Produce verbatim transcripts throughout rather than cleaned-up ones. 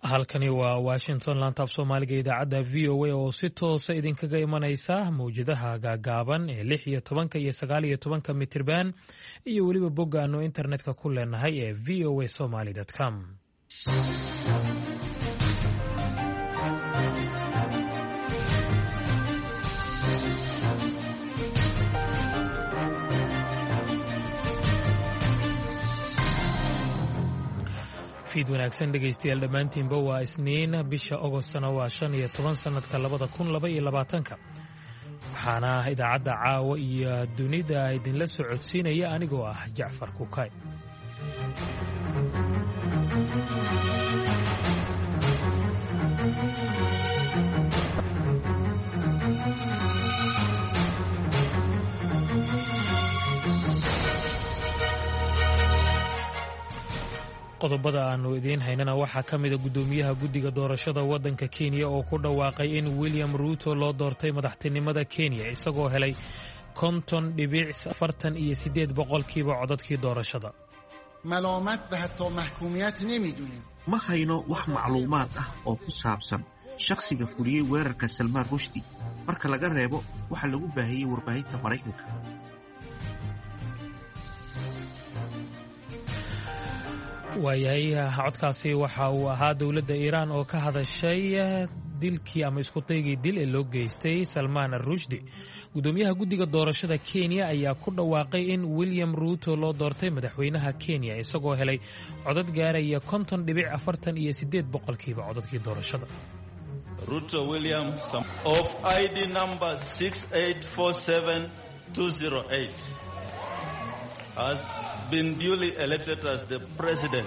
halkani waa Washington laanta af Soomaaliga idaacadda V O A oo si toosa idinkaga imanaysa mawjadaha gaagaaban ee lix iyo tobanka iyo sagaal iyo tobanka mitirban iyo weliba bogga aanu internetka ku leenahay ee v o a somali dot com. fiid wanaagsan dhegaystayaal dhammaantiinba waa isniin bisha ogostana waa shan iyo toban sannadka labada kun laba iyo labaatanka waxaana idaacadda caawa iyo dunida idinla socodsiinaya anigoo ah Jacfar Kukay. qodobada aanu idiin haynana waxaa ka mid a guddoomiyaha guddiga doorashada waddanka Kenya oo ku dhawaaqay in William Ruto loo doortay madaxtinimada Kenya isagoo helay konton dhibic afartan iyo sideed boqolkiiba codadkii doorashada. malaamat wa hatta mahkumiyat nimidunin ma hayno wax macluumaad ah oo ku saabsan shakhsiga fuliyay weerarka Salman Rushdie marka laga reebo waxa lagu baahiyay warbaahinta Mareykanka. waayahay codkaasi waxa uu ahaa dowladda Iiraan oo ka hadashay dilkii ama isku daygii dil ee loo geystay Salman Rushdie. Guddoomiyaha guddiga doorashada Kenya ayaa ku dhawaaqay in William Ruto loo doortay madaxweynaha Kenya isagoo helay codad gaaraya konton dhibic afartan iyo sideed boqolkiiba codadkii doorashada. Ruto William of I D number six eight four seven two zero eight has been duly elected as the president.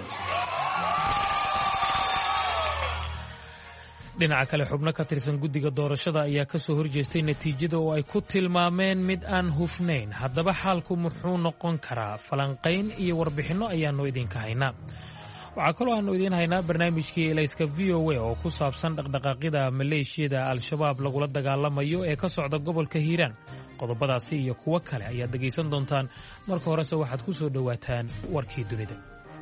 dhinaca kale xubno ka tirsan guddiga doorashada ayaa ka soo horjeestay natiijada oo ay ku tilmaameen mid aan hufnayn. haddaba xaalku muxuu noqon karaa? falanqayn iyo warbixinno ayaanu idinka haynaa. waxaa kaloo aanu idiin haynaa barnaamijkii elayska V O A oo ku saabsan dhaqdhaqaaqyada maleeshiyada al-shabaab lagula dagaalamayo ee ka socda gobolka Hiiraan. qodobadaasi iyo kuwo kale ayaad dhegaysan doontaan. marka horese waxaad ku soo dhowaataan warkii dunida.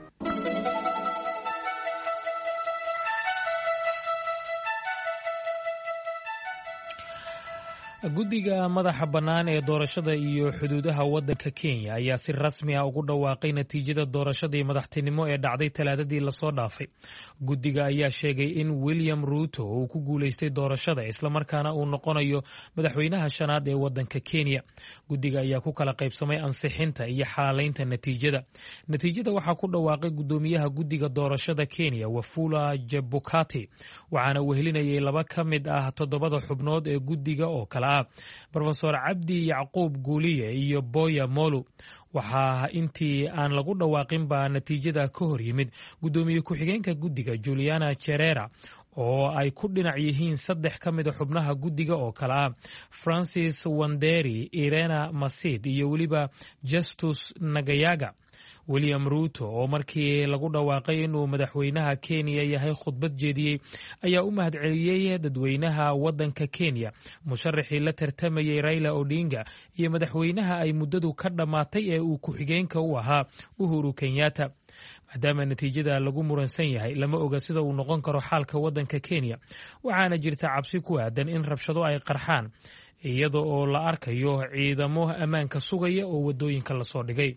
guddiga madaxa bannaan ee doorashada iyo xuduudaha waddanka Kenya ayaa si rasmi ah ugu dhawaaqay natiijada doorashadii madaxtinimo ee dhacday talaadadii lasoo dhaafay. guddiga ayaa sheegay in William Ruto uu ku guulaystay doorashada islamarkaana uu noqonayo madaxweynaha shanaad ee waddanka Kenya. guddiga ayaa ku kala qaybsamay ansixinta iyo xalaaleynta natiijada. natiijada waxaa ku dhawaaqay guddoomiyaha guddiga doorashada Kenya Wafula Chebukati waxaana wehelinayay laba ka mid ah toddobada xubnood ee guddiga oo kala Professor Cabdi Yacquub Guuliye iyo Boya Molu. waxaa intii aan lagu dhawaaqin baa natiijada ka hor yimid guddoomiye ku-xigeenka guddiga Juliana Cherera oo ay ku dhinac yihiin saddex ka mid a xubnaha guddiga oo kala ah Francis Wanderi, Irena Masid iyo weliba Justus Nagayaga. William Ruto oo markii lagu dhawaaqay inuu madaxweynaha Kenya yahay khudbad jeediyey ayaa u mahadceliyey dadweynaha waddanka Kenya, musharaxii la tartamayay Raila Odinga iyo madaxweynaha ay muddadu ka dhammaatay ee uu ku-xigeenka u ahaa Uhuru Kenyatta. maadaama natiijada lagu muransan yahay lama oga sida uu noqon karo xaalka waddanka Kenya, waxaana jirta cabsi ku aadan in rabshado ay qarxaan iyada oo la arkayo ciidamo ammaanka sugaya oo waddooyinka lasoo dhigay.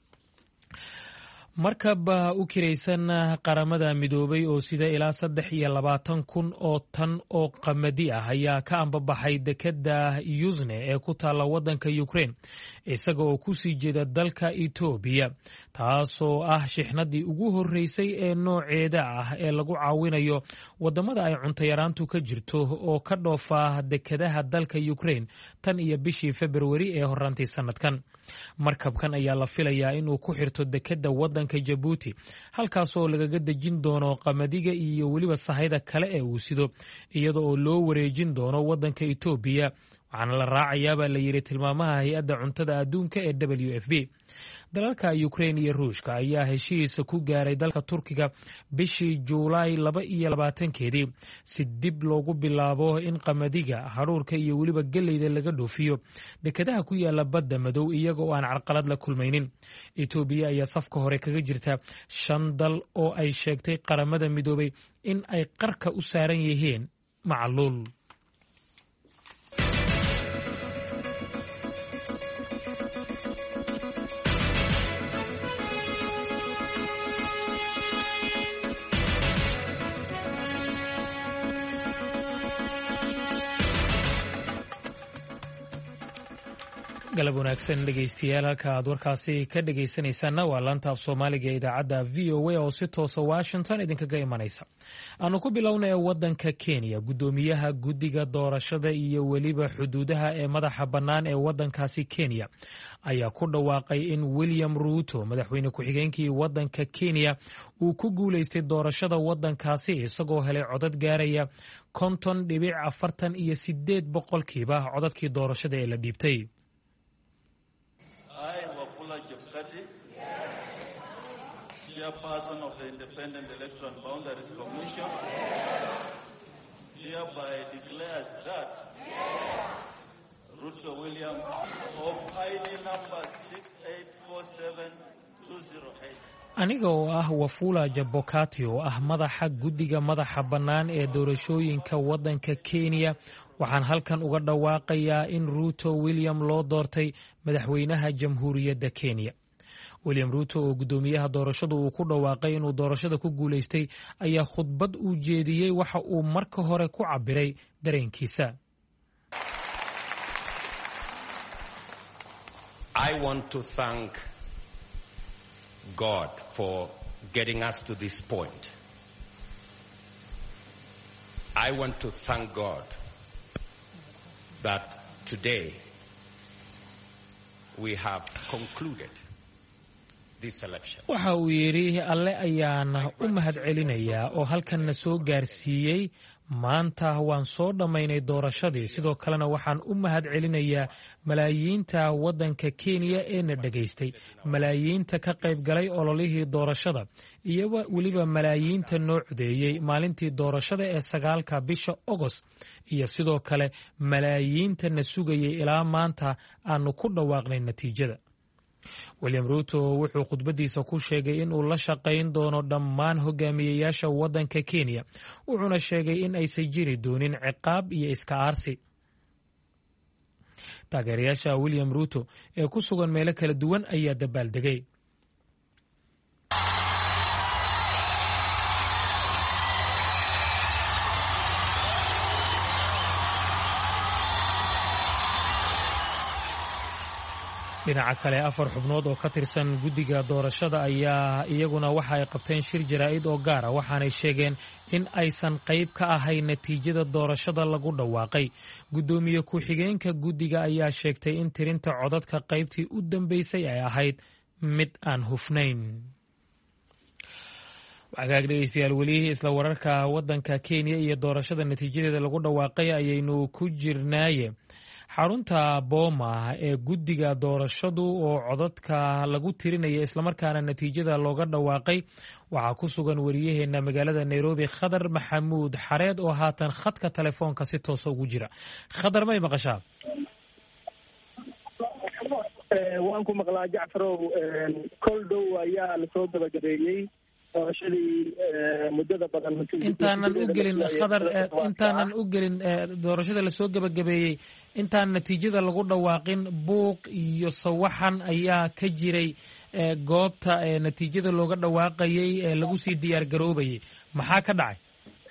markab u kiraysan qaramada midoobay oo sida ilaa saddex iyo labaatan kun oo tan oo qamadi ah ayaa ka ambabaxay dekedda Yuzne ee ku taalla waddanka Ukraine isaga oo ku sii jeeda dalka Ethiopia, taasoo ah shixnadii ugu horreysay ee nooceeda ah ee lagu caawinayo waddamada ay cunto yaraantu ka jirto oo ka dhoofa dekedaha dalka Ukraine tan iyo bishii February ee horraantii sanadkan. markabkan ayaa la filayaa inuu ku xirto dekedda waddanka Djibouti, halkaasoo lagaga dejin doono qamadiga iyo weliba sahayda kale ee uu sido iyada oo loo wareejin doono waddanka Ethiopia. waxaana la raacayaabaa la yidhi tilmaamaha hay-adda cuntada adduunka ee w f b. dalalka Ukraine iyo Ruushka ayaa heshiis ku gaaray dalka Turkiga bishii Juulaay laba iyo labaatankeedii si dib loogu bilaabo in qamadiga, haruurka iyo weliba galleyda laga dhoofiyo dekedaha ku yaala badda madow iyaga oo aan carqalad la kulmaynin. Itoobiya ayaa safka hore kaga jirta shan dal oo ay sheegtay qaramada midoobay in ay qarka u saaran yihiin macluul. galab wanaagsan dhegaystayaal, halka aad warkaasi ka dhegaysanaysaanna waa laanta af soomaaliga ee idaacadda v o a oo si toosa Washington idinkaga imanaysa. aanu ku bilownay waddanka Kenya, guddoomiyaha guddiga doorashada iyo weliba xuduudaha ee madaxa bannaan ee waddankaasi Kenya ayaa ku dhawaaqay in William Ruto, madaxweyne ku-xigeenkii waddanka Kenya, uu ku guulaystay doorashada waddankaasi isagoo helay codad gaaraya konton dhibic afartan iyo sideed boqolkiiba codadkii doorashada ee la dhiibtay. I, Wafula Chebukati, chairperson of the Independent Electoral Boundaries Commission, hereby declares that Ruto William of I D number six eight four seven two zero eight. aniga oo ah Wafula Chebukati oo ah madaxa guddiga madaxa bannaan ee doorashooyinka waddanka Kenya, waxaan halkan uga dhawaaqayaa in Ruto William loo doortay madaxweynaha jamhuuriyadda Kenya. William Ruto oo guddoomiyaha doorashada uu ku dhawaaqay inuu doorashada ku guulaystay ayaa khudbad u jeediyey waxa uu marka hore ku cabiray dareenkiisa. I want to thank God for getting us to this point. I want to thank God that today we have concluded this election. waxa uu yidhi alle ayaan u mahadcelinayaa oo halkanna soo gaarsiiyey. maanta waan soo dhammaynay doorashadii, sidoo kalena waxaan u mahadcelinayaa malaayiinta waddanka Kenya ee na dhegaystay, malaayiinta ka qayb galay ololihii doorashada, iyo weliba malaayiinta noo codeeyey maalintii doorashada ee sagaalka bisha Agost, iyo sidoo kale malaayiinta na sugayay ilaa maanta aanu ku dhawaaqnay natiijada. William Ruto wuxuu khudbadiisa ku sheegay in uu la shaqayn doono dhammaan hogaamiyayaasha waddanka Kenya, wuxuuna sheegay in aysan jiri doonin ciqaab iyo iska aarsi. taageerayaasha William Ruto ee ku sugan meelo kala duwan ayaa dabaaldegay. dhinaca kale, afar xubnood oo ka tirsan guddiga doorashada ayaa iyaguna waxa ay qabteen shir jaraa'id oo gaar ah, waxaanay sheegeen in aysan qayb ka ahayn natiijada doorashada lagu dhawaaqay. guddoomiye ku-xigeenka guddiga ayaa sheegtay in tirinta codadka qaybtii u dambeysay ay ahayd mid aan hufnayn. wagaag dhegeystayaal, weli isla wararka waddanka Kenya iyo doorashada natiijadeeda lagu dhawaaqay ayaynu ku jirnaaye. xarunta Booma ee guddiga doorashadu oo codadka lagu tirinaya islamarkaana natiijada looga dhawaaqay, waxaa ku sugan wariyaheena magaalada Nairobi Khadar Maxamuud Xareed oo haatan khadka telefoonka si toosa ugu jira. Khadar, may maqashaa? waan ku maqlaa Jacfarow. kol dhow ayaa lasoo gabagabeeyey doorashadii muddada badan. intaanan u gelin Khadar, intaanan u gelin doorashada lasoo gabagabeeyey, intaan natiijada lagu dhawaaqin, buuq iyo sawaxan ayaa ka jiray goobta natiijada looga dhawaaqayay ee lagu sii diyaar garoobayay. maxaa ka dhacay?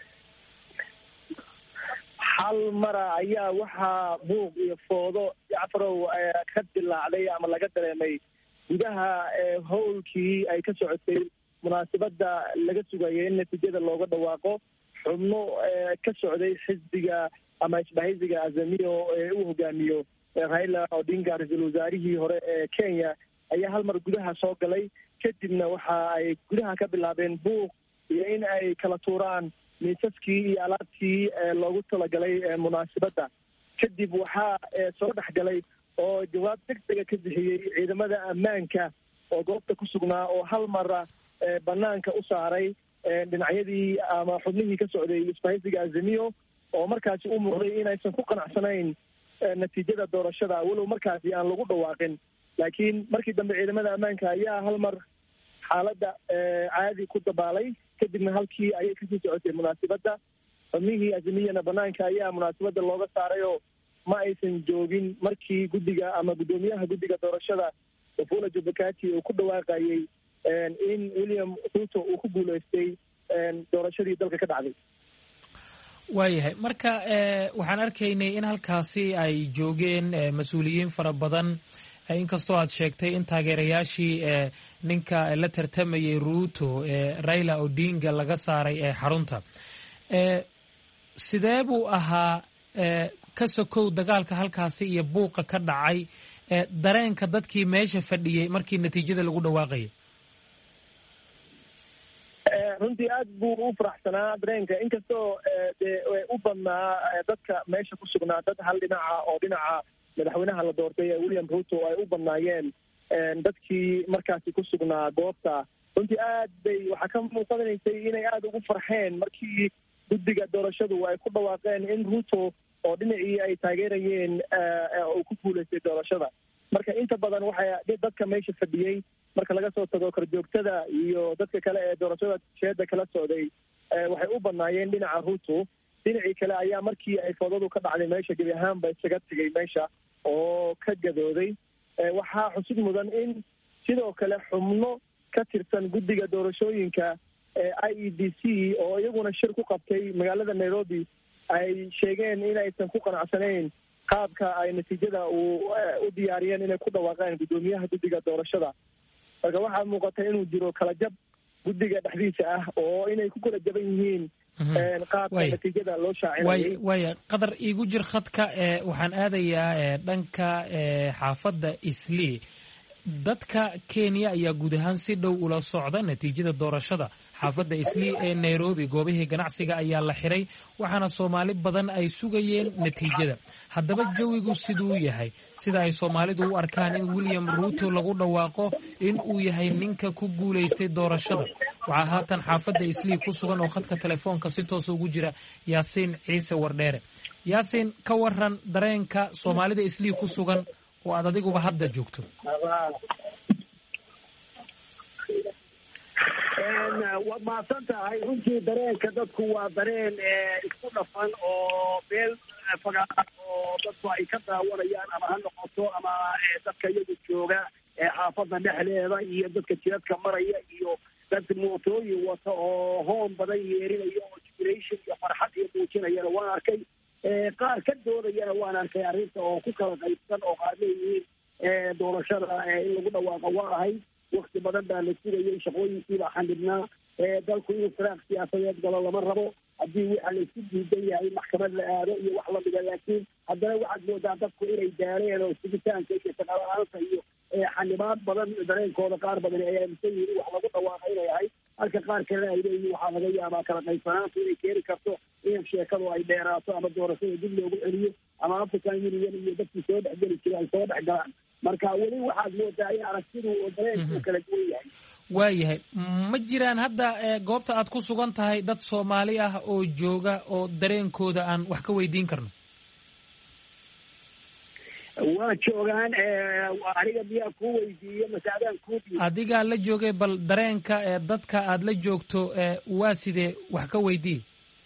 hal mara ayaa waxaa buuq iyo foodo Jacfarow ka dilaacday ama laga dareemay gudaha howlkii ay ka socotay munaasabada laga sugayay in natiijada looga dhawaaqo. xubno ka socday xisbiga ama isbahaysiga Azimio ee uu hogaamiyo Raila Odinga, ra-iisul wasaarihii hore ee Kenya, ayaa hal mar gudaha soo galay. kadibna waxa ay gudaha ka bilaabeen buuq iyo in ay kala tuuraan miisaskii iyo alaabtii loogu talagalay munaasabada. kadib waxaa soo dhexgalay oo jawaab degdega ka bixiyey ciidamada ammaanka oo goobta ku sugnaa oo hal mara banaanka u saaray dhinacyadii ama xubnihii ka socday isbahaysiga azimiyo oo markaasi u muuqday inaysan ku qanacsanayn natiijada doorashada walow markaasi aan lagu dhawaaqin laakiin markii dambe ciidamada ammaanka ayaa hal mar xaaladda caadi ku dabaalay kadibna halkii ayay kasii socotay munaasibadda xubnihii azimiyana banaanka ayaa munaasibadda looga saaray oo ma aysan joogin markii guddiga ama guddoomiyaha guddiga doorashada Wafula Chebukati uu ku dhawaaqayay in William Ruto uu ku guuleystay doorashadii dalka ka dhacday. waayahay marka waxaan arkaynay in halkaasi ay joogeen mas-uuliyiin fara badan inkastoo aad sheegtay in taageerayaashii ninka la tartamayay Ruto Raila Odinga laga saaray ee xarunta sidee buu ahaa ka sokow dagaalka halkaasi iyo buuqa ka dhacay dareenka dadkii meesha fadhiyey markii natiijada lagu dhawaaqayay runtii aad buu u faraxsanaa dareenka inkastoo dee u badnaa dadka meesha ku sugnaa dad hal dhinaca oo dhinaca madaxweynaha la doortay ee William Ruto ay u badnaayeen dadkii markaasi ku sugnaa goobta runtii aad bay waxaa ka muuqanaysay inay aada ugu farxeen markii guddiga doorashadu ay ku dhawaaqeen in Ruto oo dhinacii ay taageerayeen uu ku guuleystay doorashada marka inta badan waxay dadka meesha fadhiyey marka laga soo tago korjoogtada iyo dadka kale ee doorashada sheeda kala socday waxay u badnaayeen dhinaca Ruto dhinacii kale ayaa markii ay foodadu ka dhacday meesha gebi ahaanba isaga tegay meesha oo ka gadooday waxaa xusid mudan in sidoo kale xubno ka tirsan guddiga doorashooyinka I E B C oo iyaguna shir ku qabtay magaalada Nairobi ay sheegeen inaysan ku qanacsanayn qaabka ay natiijada uu u diyaariyeen inay ku dhawaaqeen guddoomiyaha guddiga doorashada marka waxaa muuqata inuu jiro kala jab guddiga dhexdiisa ah oo inay ku kala jaban yihiin qaabka natiijada loo shaacinayay waaya qadar iigu jir khadka waxaan aadayaa dhanka xaafadda Islii dadka Kenya ayaa guud ahaan si dhow ula socda natiijada doorashada xaafadda Islii ee Nairobi goobihii ganacsiga ayaa la xiray waxaana Soomaali badan ay sugayeen natiijada haddaba jawigu siduu yahay sida ay Soomaalidu u arkaan in William Ruto lagu dhawaaqo in uu yahay ninka ku guuleystay doorashada waxaa haatan xaafadda Islii ku sugan oo khadka telefoonka si toos ugu jira Yaasiin Ciise Wardheere Yaasiin ka waran dareenka Soomaalida Islii ku sugan oo aad adiguba hadda joogto waad mahadsan tahay runtii dareenka dadku waa dareen isku dhafan oo meel fagaara oo dadku ay ka daawanayaan ama ha noqoto ama dadka iyagu jooga xaafadda dhexdeeda iyo dadka jidadka maraya iyo dad mootooyin wata oo hoon badan yeerinaya oo jubilation iyo farxad iyo muujinayana waan arkay qaar ka doodayana waan arkay arrinta oo ku kala qaybsan oo qaar leeyihiin doorashada in lagu dhawaaqo waa ahayd wakti badan baa la sugayay shaqooyinkiibaa xandhibnaa dalku inuu firaaq siyaasadeed galo lama rabo haddii waxa laysu diidan yahay maxkamad la aado iyo wax lamida laakiin haddana waxaad moodaa dadku inay daareen oo sugitaanka iyo shaqala-aanta iyo xanibaad badan dareenkooda qaar badan ay aaminsan yihiin wax lagu dhawaaqa inay ahayd halka qaar kalena ay leeyihin waxaa laga yaabaa kala qaybsanaantu inay keeni karto in sheekadu ay dheeraato ama doorashada dib loogu celiyo ama African Union iyo dadkii soo dhexgeli jiray ay soo dhex galaan marka weli waxaad moodaa in aragtidu oo dareenku kala duwan yahay waayahay ma jiraan hadda goobta aad ku sugan tahay dad Soomaali ah oo jooga oo dareenkooda aan wax ka weydiin karno waa joogaan aniga miyaa kuu weydiiyo masaadaan kuu diiyo adigaa la joogay bal dareenka dadka aad la joogto waa sidee wax ka weydii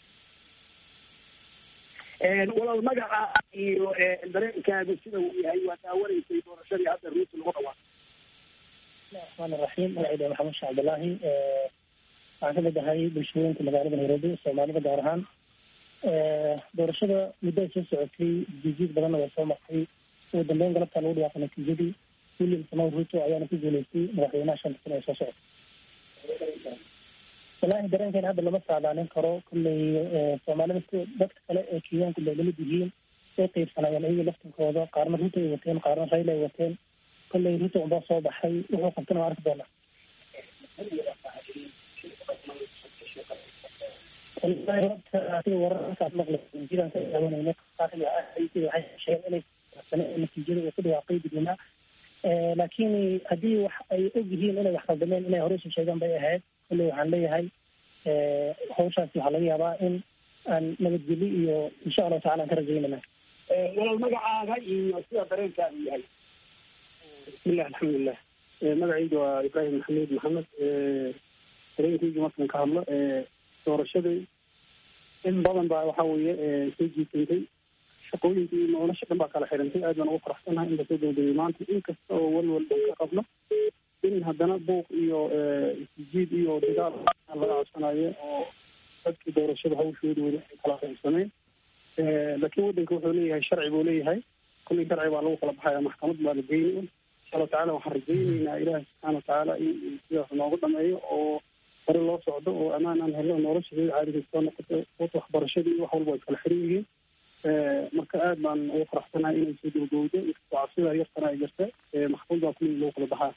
walaal magaca iyo dareenkaagu sida uu yahay waa daawanaysay doorashadii hadda Ruto lagu dhawaaqay الرحمن الرحيم وعيد محمد شعب الله waxaan kamid ahay bulshooyinka magaalada Nairobi Soomaalida gaar ahaan doorashada muddo soo socotay jijiid badan oo soo martay oo dambeyn galabta lagu dhawaaqay natiijadii William Ruto ayaana ku guuleystay madaxweynaha shanta sano ee soo socotay wallahi dareenkan hadda lama saadaalin karo kulley Soomaalida dadka kale ee Kenyaanku leeyahay yihiin ee qaybsanayaan iyaga laftinkooda qaarna Ruto ay wateen qaarna Raila ay wateen kulley Ruto uu soo baxay wuxuu qabtana arki doonaa sida wararkaas maqlay jiraan ka daawanayna qaarkood waxay sheegeen inay natiijada uu ku dhawaaqay dibna laakiin haddii wax ay og yihiin inay wax qaldameen inay hore usoo sheegaan bay ahayd kulli waxaan leeyahay hawshaas waxaa laga yaabaa in aan nabadgelyo iyo insha allahu tacala aan ka rajaynana walaal magacaaga iyo sida dareenkaagu yahay. bismillah alxamdulilah magacayga waa ibraahim maxamed maxamed dareenkayga markaan ka hadlo doorashadii in badan baa waxa weeye soo jiitantay shaqooyinka iyo nolosha dhan baa kala xirantay aad baan ugu faraxsanahay in lasoo dowdayay maanta inkasta oo walwal dhan ka qabno in haddana buuq iyo isjiid iyo dagaal laga codsanayo oo dadkii doorashada hawshooda weli ay kala qaybsameen laakiin waddanka wuxuu leeyahay sharci buu leeyahay kullii sharci baa lagu kala baxaya maxkamad baa la geyni insha allahu tacala waxaan rajaynaynaa ilaahi subxaana watacaala in sidaas noogu dhameeyo oo hore loo socdo oo ammaan aan helno noloshadeeda caadiga soo noqoto waxbarashadii wax walba ay kala xiran yihiin marka aad baan ugu faraxsanahay inay soo dowdowdo inkastoo cabsida yartana ay jirta maxkamad baa kullii lagu kala baxaa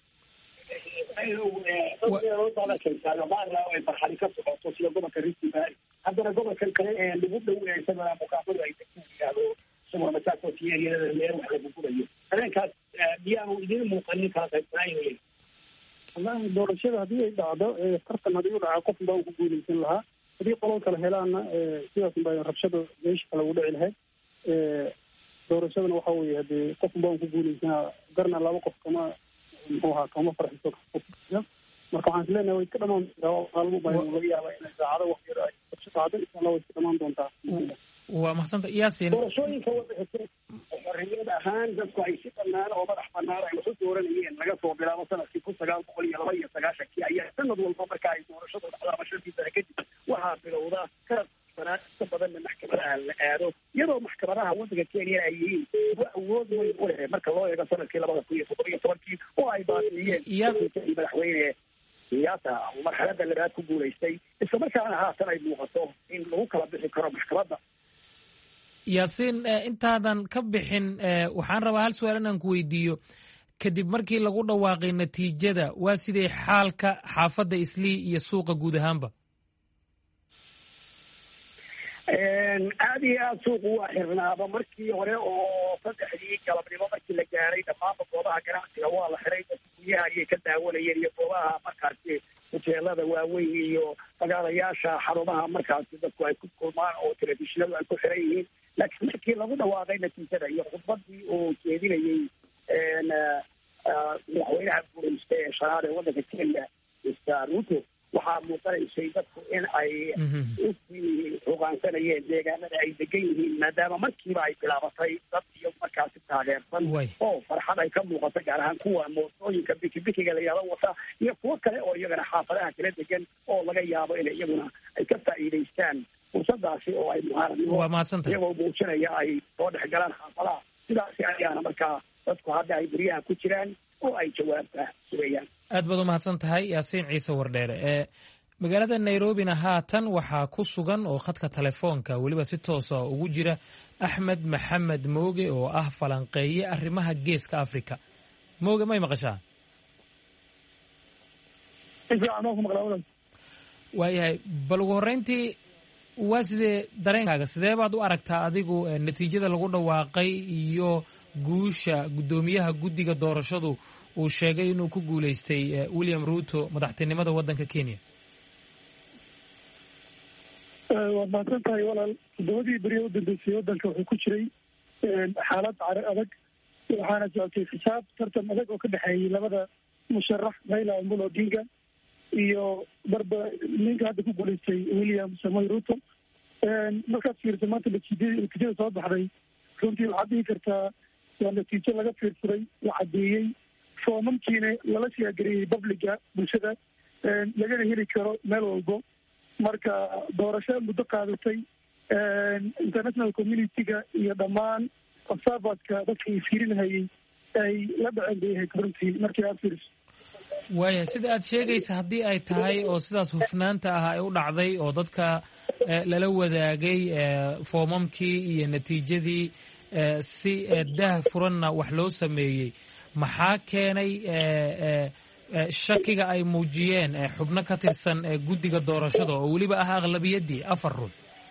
ay farxadi ka socoto sida gobolka Rift Valley haddana gobolkan kale ee lagu dhoweeyay isagana mukaafado ay yidhaahdo isagoo masaako tiyeeriyada leer wax lagu gurayo dareenkaas diyaanu idin muuqanin kala qaybsanayay. wallahi doorashada haddii ay dhacdo tartan haddii u dhaca qof baan ku guulaysan lahaa haddii qolol kale helaana sidaas baa rabshada meesha kale ugu dhici lahayd doorashadana waxa weeye haddii qof baan ku guulaysanaa garna laba qof kama muxuu ahaa kama farxiso marka waxaan isleenahay way iska dhamaan maalmo baa laga yaabaa inay saacado wax yar ay dhacdo insha allah way iska dhamaan doontaa. waa mahadsantahay Yaasin. doorashooyinka waddanka xorriyad ahaan dadku ay si bannaan oo madax bannaan ay wax u dooranayeen laga soo bilaabo sanadkii kun sagaal boqol iyo laba iyo sagaashankii ayaa sanad walba marka ay doorashadu dhacdaa shantii sano kadib waxaa bilowda kala banaan inta badanna maxkamadaha la aado iyadoo maxkamadaha waddanka Kenya ay yihiin kuwa awood weyn u leh marka loo eego sanadkii labada kun iyo toddoba iyo tobankii oo ay baadiyeen madaxweyne siyaasa marxaladda labaad ku guulaystay isla markaana haatan ay muuqato in lagu kala bixi karo maxkamadda. Yaasin intaadan ka bixin waxaan rabaa hal su-aal inaan ku weydiiyo kadib markii lagu dhawaaqay natiijada waa sidee xaalka xaafadda Islii iyo suuqa guud ahaanba? aad iyo aad suuqu waa xirnaaba markii hore oo saddexdii galabnimo markii la gaaray dhammaanba goobaha ganacsiga waa la xiray dadka guryaha ayay ka daawanayeen iyo goobaha markaasi hoteelada waaweyn iyo magaalayaasha xarumaha markaasi dadku ay ku kulmaan oo telefishinadu ay ku xiran yihiin laakiin markii lagu dhawaaqay natiijada iyo khudbadii uu jeedinayey madaxweynaha guulaysta ee shanaad ee waddanka Kenya mister Ruto waxaa muuqanaysay dadku in ay usii hogaansanayeen deegaanada ay degan yihiin maadaama markiiba ay bilaabatay dad iyo markaasi taageersan oo farxad ay ka muuqato gaar ahaan kuwa mootooyinka bikibikiga la yaba wata iyo kuwo kale oo iyagana xaafadaha kala degan oo laga yaabo in iyaguna ay ka faa'iidaystaan fursadaasi oo ay muhaaradnimo iyagoo muujinaya ay soo dhex galaan xaafadaha sidaasi ayaana markaa dadku hadda ay guryaha ku jiraan oo ay jawaabta sugayaan. aad baad u mahadsan tahay Yaasiin Ciise Wardheere. ee magaalada Nairobina haatan waxaa ku sugan oo khadka telefoonka weliba si toos ah ugu jira Axmed Maxamed Mooge oo ah falanqeeye arrimaha geeska Afrika. Mooge may maqashaa? waayahay bal ugu horreyntii waa sidee dareenkaaga sidee baad u aragtaa adigu natiijada lagu dhawaaqay iyo guusha guddoomiyaha guddiga doorashadu uu sheegay inuu ku guulaystay William Ruto madaxtinimada waddanka Kenya? waad mahadsan tahay walaal toddobadii beri u dambeysay waddanka wuxuu ku jiray xaalad caro adag waxaana socotay xisaab tartan adag oo ka dhexeeyey labada musharax Raila Amolo Odinga iyo barba ninka hadda ku guulaystay William Samoei Ruto. markaad fiirso maanta natiijada soo baxday runtii waxaad dhihi kartaa waa natiijo laga fiirsaday la caddeeyey foomamkiina lala shaagariyey publiga bulshada lagana heli karo meel walbo marka doorasho muddo qaadatay international community-ga iyo dhammaan observatka dadka ay fiirinahayey ay la dhaceen bay ahayd runtii markii aad fiiriso. waaya sida aad sheegaysa haddii ay tahay oo sidaas hufnaanta ah ay u dhacday oo dadka lala wadaagay foomamkii iyo natiijadii si daah furanna wax loo sameeyey maxaa keenay shakiga ay muujiyeen xubno ka tirsan guddiga doorashada oo weliba ah aqlabiyaddii afar ruux?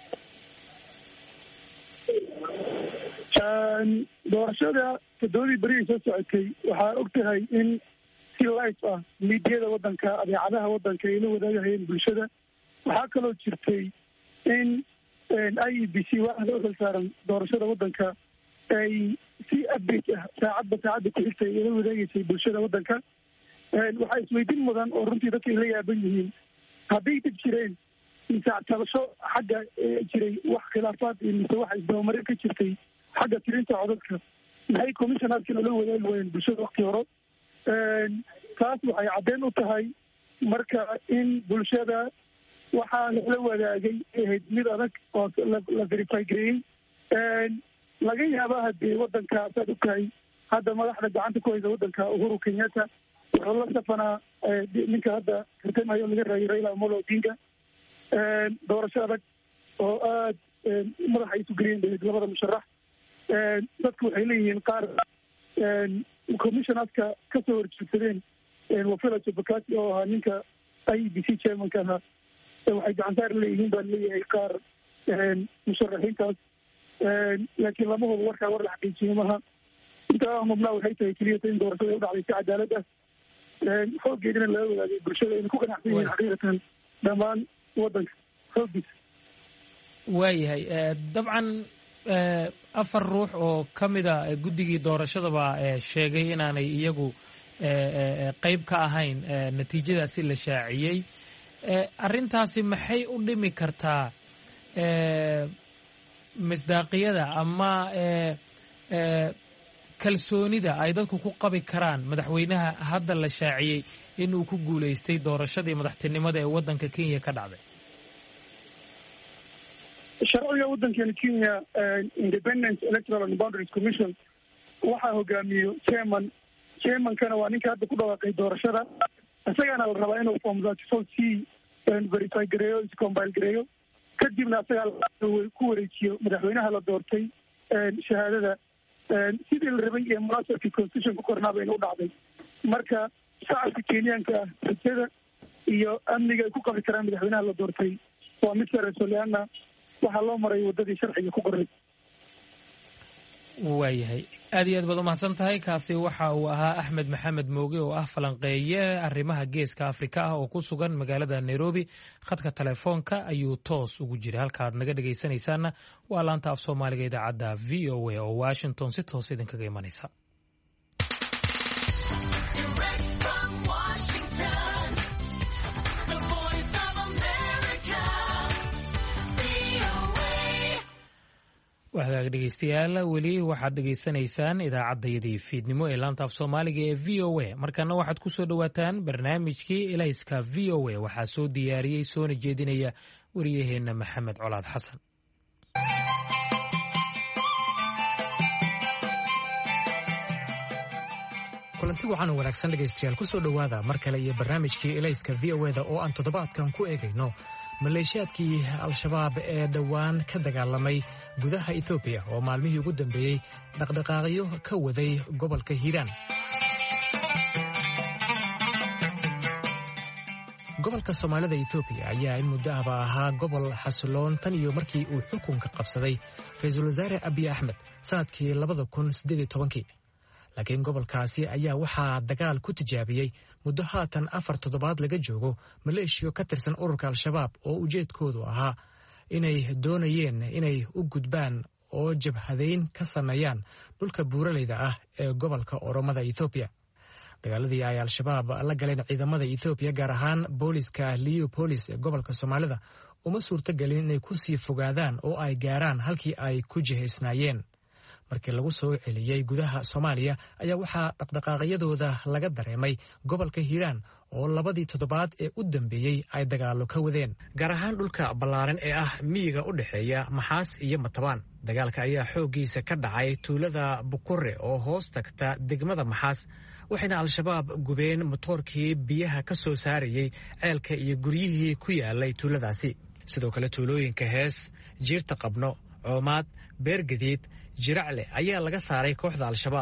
doorashada todobadii berihii soo socotay waxaa og tahay in si life ah miidiyada waddanka adeecadaha waddanka ay la wadaagahayeen bulshada. waxaa kaloo jirtay in i e b c waaxda u xilsaaran doorashada waddanka ay si update ah saacadba saacadda ku xigtay ay la wadaagaysay bulshada waddanka. waxaa isweydiin mudan oo runtii dadka ay la yaaban yihiin hadday dib jireen tabasho xagga jiray wax khilaafaad iyo mise waxa isdabamarin ka jirtay xagga tirinta codadka maxay commissionaadkan ula wadaagi waayeen bulshada wakti hore. taas waxay caddeyn u tahay marka in bulshada waxaa lala wadaagay ahayd mid adag oo la verify gareeyey. laga yaaba hadee waddanka saad og tahay hadda madaxda gacanta ku haysa waddanka Uhuru Kenyatta wuxuu la safanaa ninka hadda tartamayo laga raayay Raila Amolo Odinga. doorasho adag oo aad madaxa isu geliyeen labada musharax. dadku waxay leeyihiin qaar commissionaadka kasoo horjeedsadeen Wafula Chebukati oo ahaa ninka i e b c chairmanka ahaa waxay gacantaar leeyihiin baa leeyahay qaar musharaxiintaas. laakiin lama hubo warkaa war la xaqiijiyo maha. intaa mubnaa waxay tahay keliyata in doorashada ay u dhacday si cadaalad ah xooggeedina laga wadaagay bulshada ayna ku ganacsan yihiin xaqiiqatan dhammaan waddanka xooggiisa. waayahay dabcan afar ruux oo ka mida guddigii doorashadaba sheegay inaanay iyagu qayb ka ahayn natiijadaasi la shaaciyey. arrintaasi maxay u dhimi kartaa misdaaqiyada ama kalsoonida ay dadku ku qabi karaan madaxweynaha hadda la shaaciyey inuu ku guulaystay doorashadii madaxtinimada ee waddanka Kenya ka dhacday? sharciga waddankeena Kenya Independent Electoral and Boundaries Commission waxaa hogaamiyo chairman. chairmankana waa ninka hadda ku dhawaaqay doorashada. isagana la rabaa inuu form thirty-four c verify gareeyo iscombile gareeyo kadibna isagaa ku wareejiyo madaxweynaha la doortay shahaadada sidii la rabay ee munaasabkii constitution ku kornaa bayna u dhacday. marka shacabka kenyaanka rajada iyo amniga ay ku qabi karaan madaxweynaha la doortay waa mid sareyso leana waxaa loo maray waddadii sharciga ku qoray. waayahay aad iyo aad baad umahadsan tahay. kaasi waxa uu ahaa Axmed Maxamed Mooge oo ah falanqeeye arrimaha geeska Afrika ah oo ku sugan magaalada Nairobi. khadka telefoonka ayuu toos ugu jiray. halkaad naga dhegaysanaysaana waa laanta af Soomaaliga idaacadda V O A oo Washington si toos idinkaga imanaysa. waxaad dhegeystayaal weli waxaad dhegaysanaysaan idaacaddayadii fiidnimo ee laanta af Soomaaliga ee V O A. markana waxaad ku soo dhawaataan barnaamijkii Elayska V O A. waxaa soo diyaariyey soona jeedinaya wariyaheenna Maxamed Colaad Xasan. kulanti wacan oo wanaagsan dhegaystayaal ku soo dhowaada mar kale iyo barnaamijkii Elayska V O A da oo aan toddobaadkan ku eegayno maleeshiyaadkii al-shabaab ee dhowaan ka dagaalamay gudaha Ethiopia oo maalmihii ugu dambeeyey dhaqdhaqaaqyo ka waday gobolka Hiiraan. gobolka Soomaalida Ethiopia ayaa in muddo ahba ahaa gobol xasiloon tan iyo markii uu xukunka qabsaday Ra'iisul Wasaare Abiy Ahmed sanadkii labada kun siddeed iyo tobankii. laakiin gobolkaasi ayaa waxaa dagaal ku tijaabiyey muddo haatan afar toddobaad laga joogo maleeshiyo ka tirsan ururka al-shabaab oo ujeedkoodu ahaa inay doonayeen inay u gudbaan oo jabhadayn ka sameeyaan dhulka buuraleyda ah ee gobolka Oromada Ethiopia. dagaaladii ay al-shabaab la galeen ciidamada Ethiopia gaar ahaan booliska Leopolis ee gobolka Soomaalida uma suurtagelin inay ku sii fogaadaan oo ay gaaraan halkii ay ku jihaysnaayeen. markii lagu soo celiyey gudaha Soomaaliya ayaa waxaa dhaqdhaqaaqyadooda laga dareemay gobolka Hiiraan oo labadii toddobaad ee u dambeeyey ay dagaalo ka wadeen gaar ahaan dhulka ballaaran ee ah miyiga u dhexeeya Maxaas iyo Matabaan. dagaalka ayaa xooggiisa ka dhacay tuulada Bukure oo hoos tagta degmada Maxaas waxayna al-shabaab gubeen matoorkii biyaha ka soo saarayay ceelka iyo guryihii ku yaalay tuuladaasi. sidoo kale tuulooyinka Hees, Jiirta Qabno, Coomaad, Beergadiid, Jiracle ayaa laga saaray kooxda al-shabaab.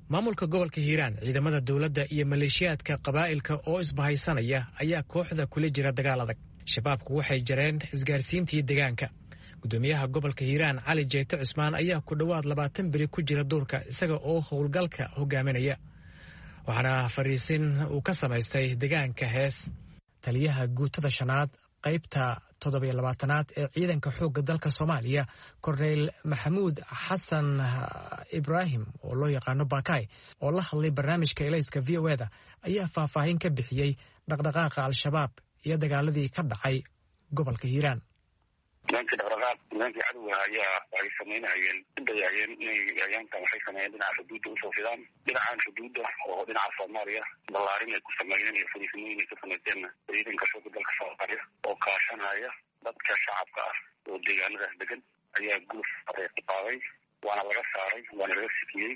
maamulka gobolka hiiraan ciidamada dowladda iyo maleeshiyaadka qabaa'ilka oo isbahaysanaya ayaa kooxda kula jira dagaal adag shabaabku waxay jareen isgaarsiintii deegaanka gudoomiyaha gobolka hiiraan cali jeete cusmaan ayaa ku dhowaad labaatan beri ku jira duurka isaga oo howlgalka hogaaminaya waxaana fariisin uu ka samaystay deegaanka hees taliyaha guutada shanaad qaybta toddobiyo labaatanaad ee ciidanka xoogga dalka soomaaliya korneyl maxamuud xasan ibraahim oo loo yaqaano bakay oo la hadlay barnaamijka elayska v o eda ayaa faahfaahin ka bixiyey dhaqdhaqaaqa al-shabaab iyo dagaaladii ka dhacay gobolka hiiraan nimankii dhaqdhaqaaq nimankii cadowga ayaa ay samaynahayeen udayayeen inay ayaantan waxay sameeyeen dhinaca xuduudda usoo fidaan dhinacan xuduudda oo dhinaca soomaaliya ballaarin ay ku sameeyeen iyo fariisimooyin ay ka samayseenna ciidanka xoogga dalka soomaaliya oo kaashanaya dadka shacabka ah oo deegaanadaas degan ayaa guluf qaaday waana laga saaray waana laga sikiyey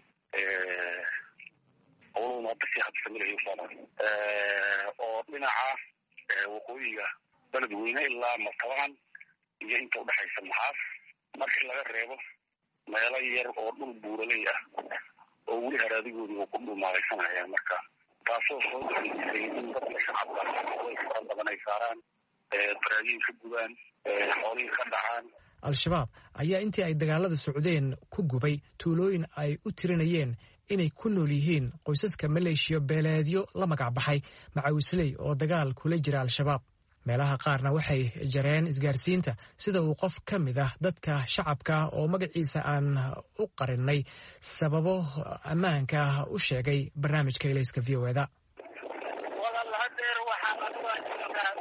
howlahuna hadda si habsamilahay usaaray oo dhinaca waqooyiga beledweyne ilaa martabaan iyo inta udhexaysa maxaas markii laga reebo meelo yar oo dhul buuraley ah oo weli haraadigoodii uu ku dhumaalaysanaya marka taasoo soo daisay in dadka shacabka way fara badan ay saaraan baraagiin ka gubaan xoolihii ka dhacaan al-shabaab ayaa intii ay dagaalada socdeen ku gubay tuulooyin ay u tirinayeen inay ku nool yihiin qoysaska maleeshiya beeleedyo la magac baxay macawisley oo dagaal kula jira al-shabaab meelaha qaarna waxay jareen isgaarsiinta sida uu qof ka mid ah dadka shacabka oo magaciisa aan u qarinay sababo ammaanka u sheegay barnaamijka elayska v o eda walaal hadeer waxaan adugaa joogaa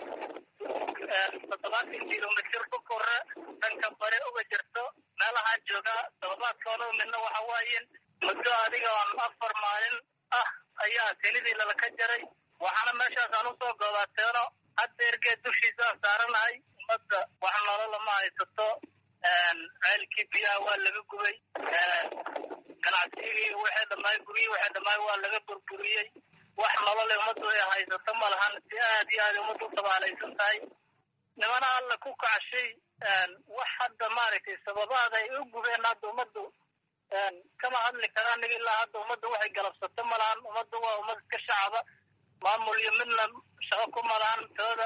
toddobaatan kilomitir ku kore dhanka bare uga jirto meelahaan joogaa toddobaadkoona midna waxa waayen muddo adiga afar maalin ah ayaa kelidii lalaka jaray waxaana meeshaas aan usoo goobaateeno hadeergeed dushiisaan saaranahay ummadda wax nolola ma haysato ceelkii biyaha waa laga gubay ganacsigii waxay dhamaay guryihii waxay dhamaay waa laga burburiyey wax nolole ummaddu ay haysato ma lahan si aad iyo aad ummaddu u tabaalaysan tahay nimana alla ku kacshay wax hadda maaragtay sababaada ay u gubeen hadda ummaddu kama hadli karaan aniga ilaa hadda ummadda waxay galabsato ma lahan ummaddu waa ummad iska shacaba maamul iyo midna shaqo ku malahan tooda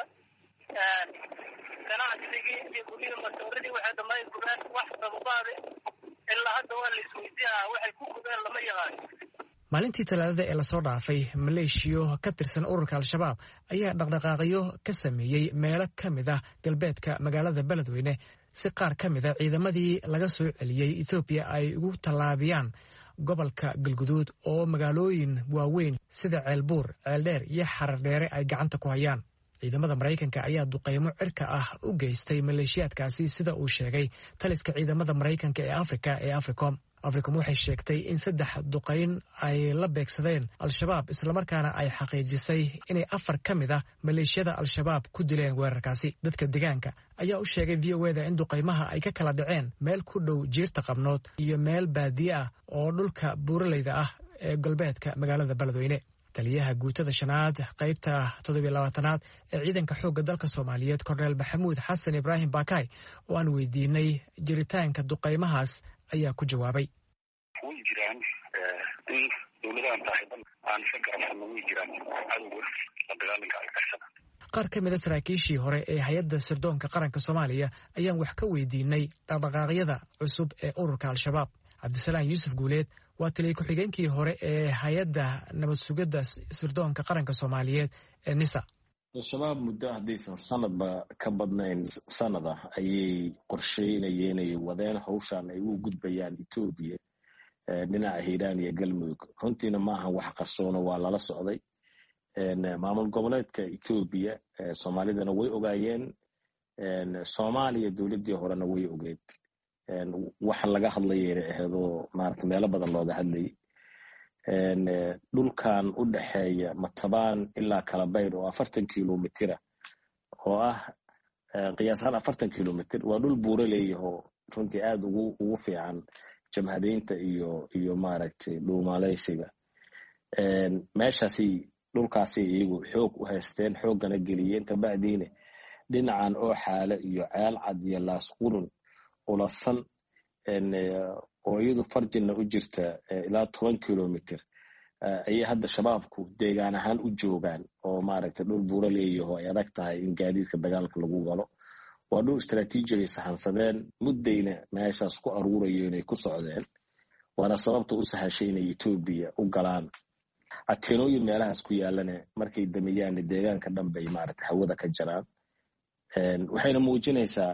ganacsigii iyo guryihii masooradii waxay dhamay gubeen wax sababaade ilaa hadda waa la isweydiinaa waxay ku gubeen lama yaqaan maalintii talaadada ee lasoo dhaafay maleeshiyo ka tirsan ururka al-shabaab ayaa dhaqdhaqaaqyo ka sameeyey meelo ka mid ah galbeedka magaalada beledweyne si qaar ka mid a ciidamadii laga soo celiyey ethoobiya ay ugu tallaabiyaan gobolka galguduud oo magaalooyin waaweyn sida ceelbuur ceeldheer iyo xarardheere ay gacanta ku hayaan ciidamada maraykanka ayaa duqeymo cirka ah u geystay maleeshiyaadkaasi sida uu sheegay taliska ciidamada maraykanka ee afrika ee africom africom waxay sheegtay in saddex duqeyn ay la beegsadeen al-shabaab islamarkaana ay xaqiijisay inay afar ka mid ah maleeshiyada al-shabaab ku dileen weerarkaasi dadka deegaanka ayaa u sheegay v o eda in duqeymaha ay ka kala dhaceen meel ku dhow jiirta qabnood iyo meel baadiye ah oo dhulka buuraleyda ah ee galbeedka magaalada beledweyne taliyaha guutada shanaad qaybta toddobiyo labaatanaad ee ciidanka xoogga dalka soomaaliyeed korneyl maxamuud xasan ibraahim bakay oo aan weydiinay jiritaanka duqeymahaas ayaa ku jawaabay way jiraan in dowladahan saaxiiban aan isa garabsano way jiraan cadowga la dagaalanka argagixisada qaar ka mid a saraakiishii hore ee hay-adda sirdoonka qaranka soomaaliya ayaan wax ka weydiinay dhaqdhaqaaqyada cusub ee ururka al-shabaab cabdisalaam yuusuf guuleed waa taliya ku-xigeenkii hore ee hay-adda nabad sugidda sirdoonka qaranka soomaaliyeed ee nisa al-shabaab muddo haddaysan sanadba ka badnayn sanad ah ayay qorsheynayeen ay wadeen hawshaan ay u gudbayaan etoobiya dhinaca hiiraan iyo galmudug runtiina maaha wax qarsoono waa lala socday maamul goboleedka etoobiya soomaalidana way ogaayeen soomaaliya dowladdii horena way ogeed waxa laga hadlayayna aheedoo maarata meelo badan looga hadlayay dhulkan u dhexeeya matabaan ilaa kalabayr oo afartan kilomitira oo ah qiyaasahaan afartan kilomitr waa dhul buura leeyahoo runtii aada ugu ugu fiican jamhadeynta iyo iyo maaragtay dhuumaaleysiga meeshaasi dhulkaasi iyagu xoog u haysteen xooggana geliyeen kabacdiina dhinacan oo xaale iyo ceel cad iyo laasqurun ulasan oo iyadu farjina u jirta ilaa toban kilomitr ayay hadda shabaabku deegaan ahaan u joogaan oo maaragtay dhul buuro leeyaho ay adag tahay in gaadiidka dagaalka lagu galo waa dhul istaraatiiji ay sahansadeen muddayna meeshaas ku aruurayo inay ku socdeen waana sababta u sahashay inay Ethiopia u galaan adkeenooyin meelahaas ku yaalana markay damiyaan deegaanka dhan bay maaragtay hawada ka jaraan waxayna muujinaysaa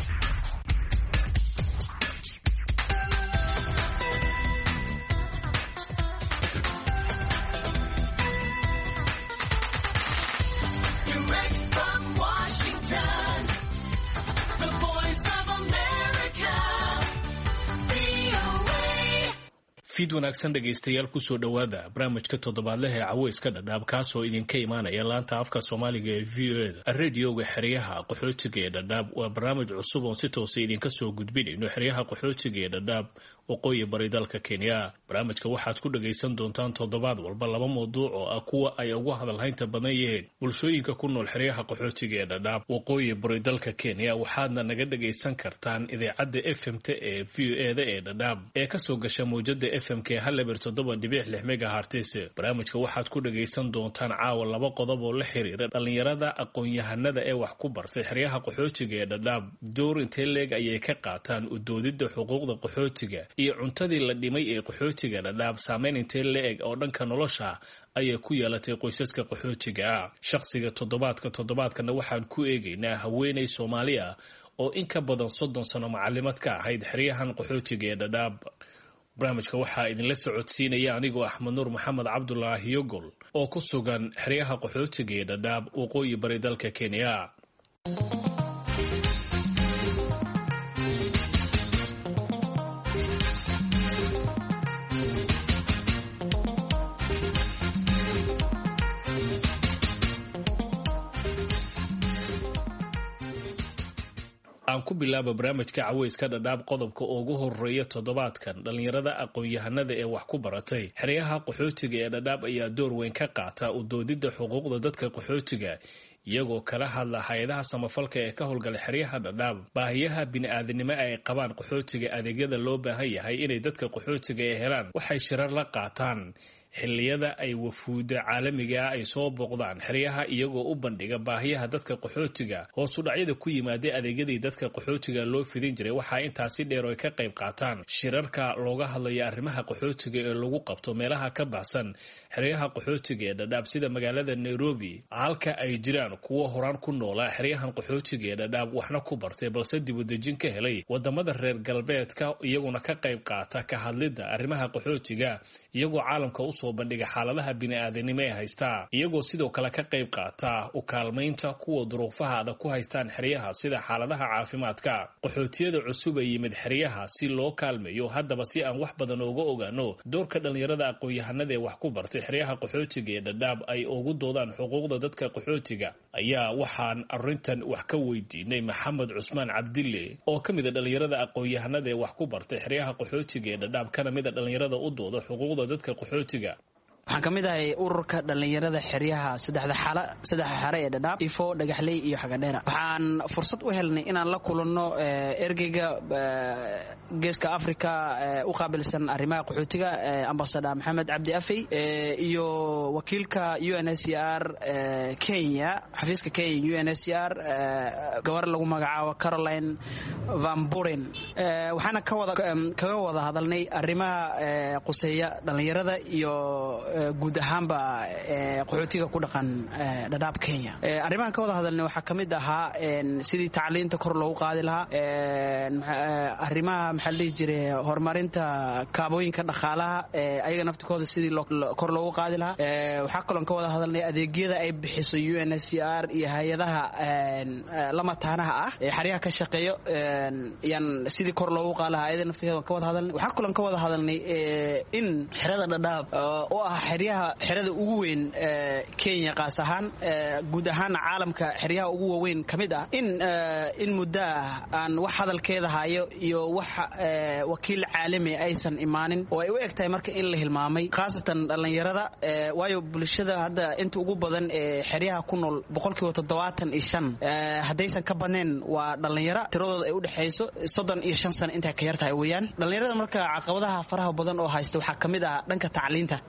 fiid wanaagsan dhegaystayaal ku soo dhawaada barnaamijka toddobaadlaha ee caweyska dhadhaab kaasoo idinka imaanaya laanta afka Soomaaliga ee V O A radioga xeryaha qaxootiga ee dhadhaab waa barnaamij cusub oo si toos ah idinka soo gudbinayno xeryaha qaxootiga ee dhadhaab waqooyi bari dalka Kenya barnaamijka waxaad ku dhageysan doontaan toddobaad walba laba mowduuc oo ah kuwa ay ugu hadalhaynta badan yihiin bulshooyinka ku nool xeryaha qaxootiga ee dhadhaab waqooyi bari dalka Kenya waxaadna naga dhageysan kartaan idaacadda F M T ee V O A ee dhadhaab ee ka soo gasha mowjada F M K hal eber toddoba dhibic lix megahertz barnaamijka waxaad ku dhageysan doontaan caawa laba qodob oo la xiriira dhalinyarada aqoon-yahanada ee wax ku bartay xeryaha qaxootiga ee dhadhaab door intee leeg ayay ka qaataan u doodida xuquuqda qaxootiga iyo cuntadii la dhimay ee qaxootiga dhadhaab saameyn intee leeg oo dhanka nolosha ayay ku yeelatay qoysaska qaxootiga shakhsiga toddobaadka toddobaadkana waxaan ku eegaynaa haweeney Soomaali ah oo in ka badan soddon sano macallimad ka ahayd xeryahan qaxootiga ee dhadhaab barnaamijka waxaa idinla socodsiinaya anigoo Axmed Nuur Maxamed Cabdullaahi Yogol oo ku sugan xeryaha qaxootiga ee dhadhaab waqooyi bari dalka Kenya aan ku bilaabo barnaamijka caweyska dhadhaab qodobka ugu horeeya toddobaadkan dhalinyarada aqoon-yahanada ee wax ku baratay xeryaha qaxootiga ee dhadhaab ayaa door weyn ka qaata u doodida xuquuqda dadka qaxootiga iyagoo kala hadla hay'adaha samafalka ee ka howlgala xeryaha dhadhaab baahiyaha bini'aadanimo ay qabaan qaxootiga adeegyada loo baahan yahay inay dadka qaxootiga ay helaan waxay shirar la qaataan xilliyada ay wafuuda caalamiga ay soo booqdaan xeryaha iyagoo u bandhiga baahiyaha dadka qaxootiga hoos u dhacyada ku yimaada adeegyadii dadka qaxootiga loo fidin jiray waxa intaasi dheer oo ka qayb qaataan shirarka looga hadlayo arrimaha qaxootiga ee lagu qabto meelaha ka baxsan xeryaha qaxootiga ee dhadhaab sida magaalada Nairobi halka ay jiraan kuwa horaan ku noolaa xeryahan qaxootiga ee dhadhaab waxna ku bartay balse dib u dejin ka helay wadamada reer galbeedka iyaguna ka qayb qaata ka hadlida arrimaha qaxootiga iyagoo caalamka u soo bandhiga xaaladaha bini'aadanimo ee haysta iyagoo sidoo kale ka qayb qaata u kaalmaynta kuwa duruufaha adag ku haystaan xeryaha sida xaaladaha caafimaadka qaxootiyada cusub ee yimid xeryaha si loo kaalmeeyo haddaba si aan wax badan uga ogaano doorka dhalinyarada aqoon-yahanada ee wax ku bartay xeryaha qaxootiga ee dhadhaab ay ugu doodaan xuquuqda dadka qaxootiga ayaa waxaan arrintan wax ka weydiinay Maxamed Cusmaan Cabdille oo ka mid ah dhalinyarada aqoon-yahanada ee wax ku bartay xeryaha qaxootiga ee dhadhaab kana mid ah dhalinyarada u dooda xuquuqda dadka qaxootiga waxaan ka mid ahay ururka dhalinyarada xeryaha saddexda xala saddex xare ee dhadhaab ifo dhagaxley iyo xagadheera waxaan fursad u helnay inaan la kulanno ergeyga geeska Afrika u qaabilsan arrimaha qaxootiga ambassador Maxamed Cabdi Afey iyo wakiilka U N H C R Kenya xafiiska Kenya U N H C R gabar lagu magacaabo Caroline Van Buren waxaana ka wada kaga wada hadalnay arrimaha quseeya dhalinyarada iyo guud ahaanba qaxootiga ku dhaqan dhadhaab Kenya arrimahan ka wada hadalnay waxa kamid ahaa sidii tacliinta kor loogu qaadi lahaa arrimaha maxaa la jiray horumarinta kaabooyinka dhaqaalaha ayaga naftikooda sidii kor loogu qaadi lahaa waxa kaloo ka wada hadalnay adeegyada ay bixiso U N H C R iyo hay'adaha lama taanaha ah ee xariyaha ka shaqeeyo yan sidii kor loogu qaadi lahaa ayada naftikooda ka wada hadalnay waxa kaloo ka wada hadalnay in xerada dhadhaab oo ah xeryaha xerada ugu weyn Kenya qaas ahaan guud ahaan caalamka xeryaha ugu weyn kamid ah in in muddo aan wax hadalkeeda hayo iyo wax wakiil caalami aysan imaanin oo ay u egtahay marka in la hilmaamay qaasatan dhalinyarada waayo bulshada hadda inta ugu badan ee xeryaha ku nool boqolkiiba toddobaatan iyo shan hadaysan ka badneen waa dhalinyaro tiradooda ay u dhaxayso soddon iyo shan sano inta ka yartahay weeyaan dhalinyarada marka caqabadaha faraha badan oo haysta waxa kamid ah dhanka tacliinta ardayda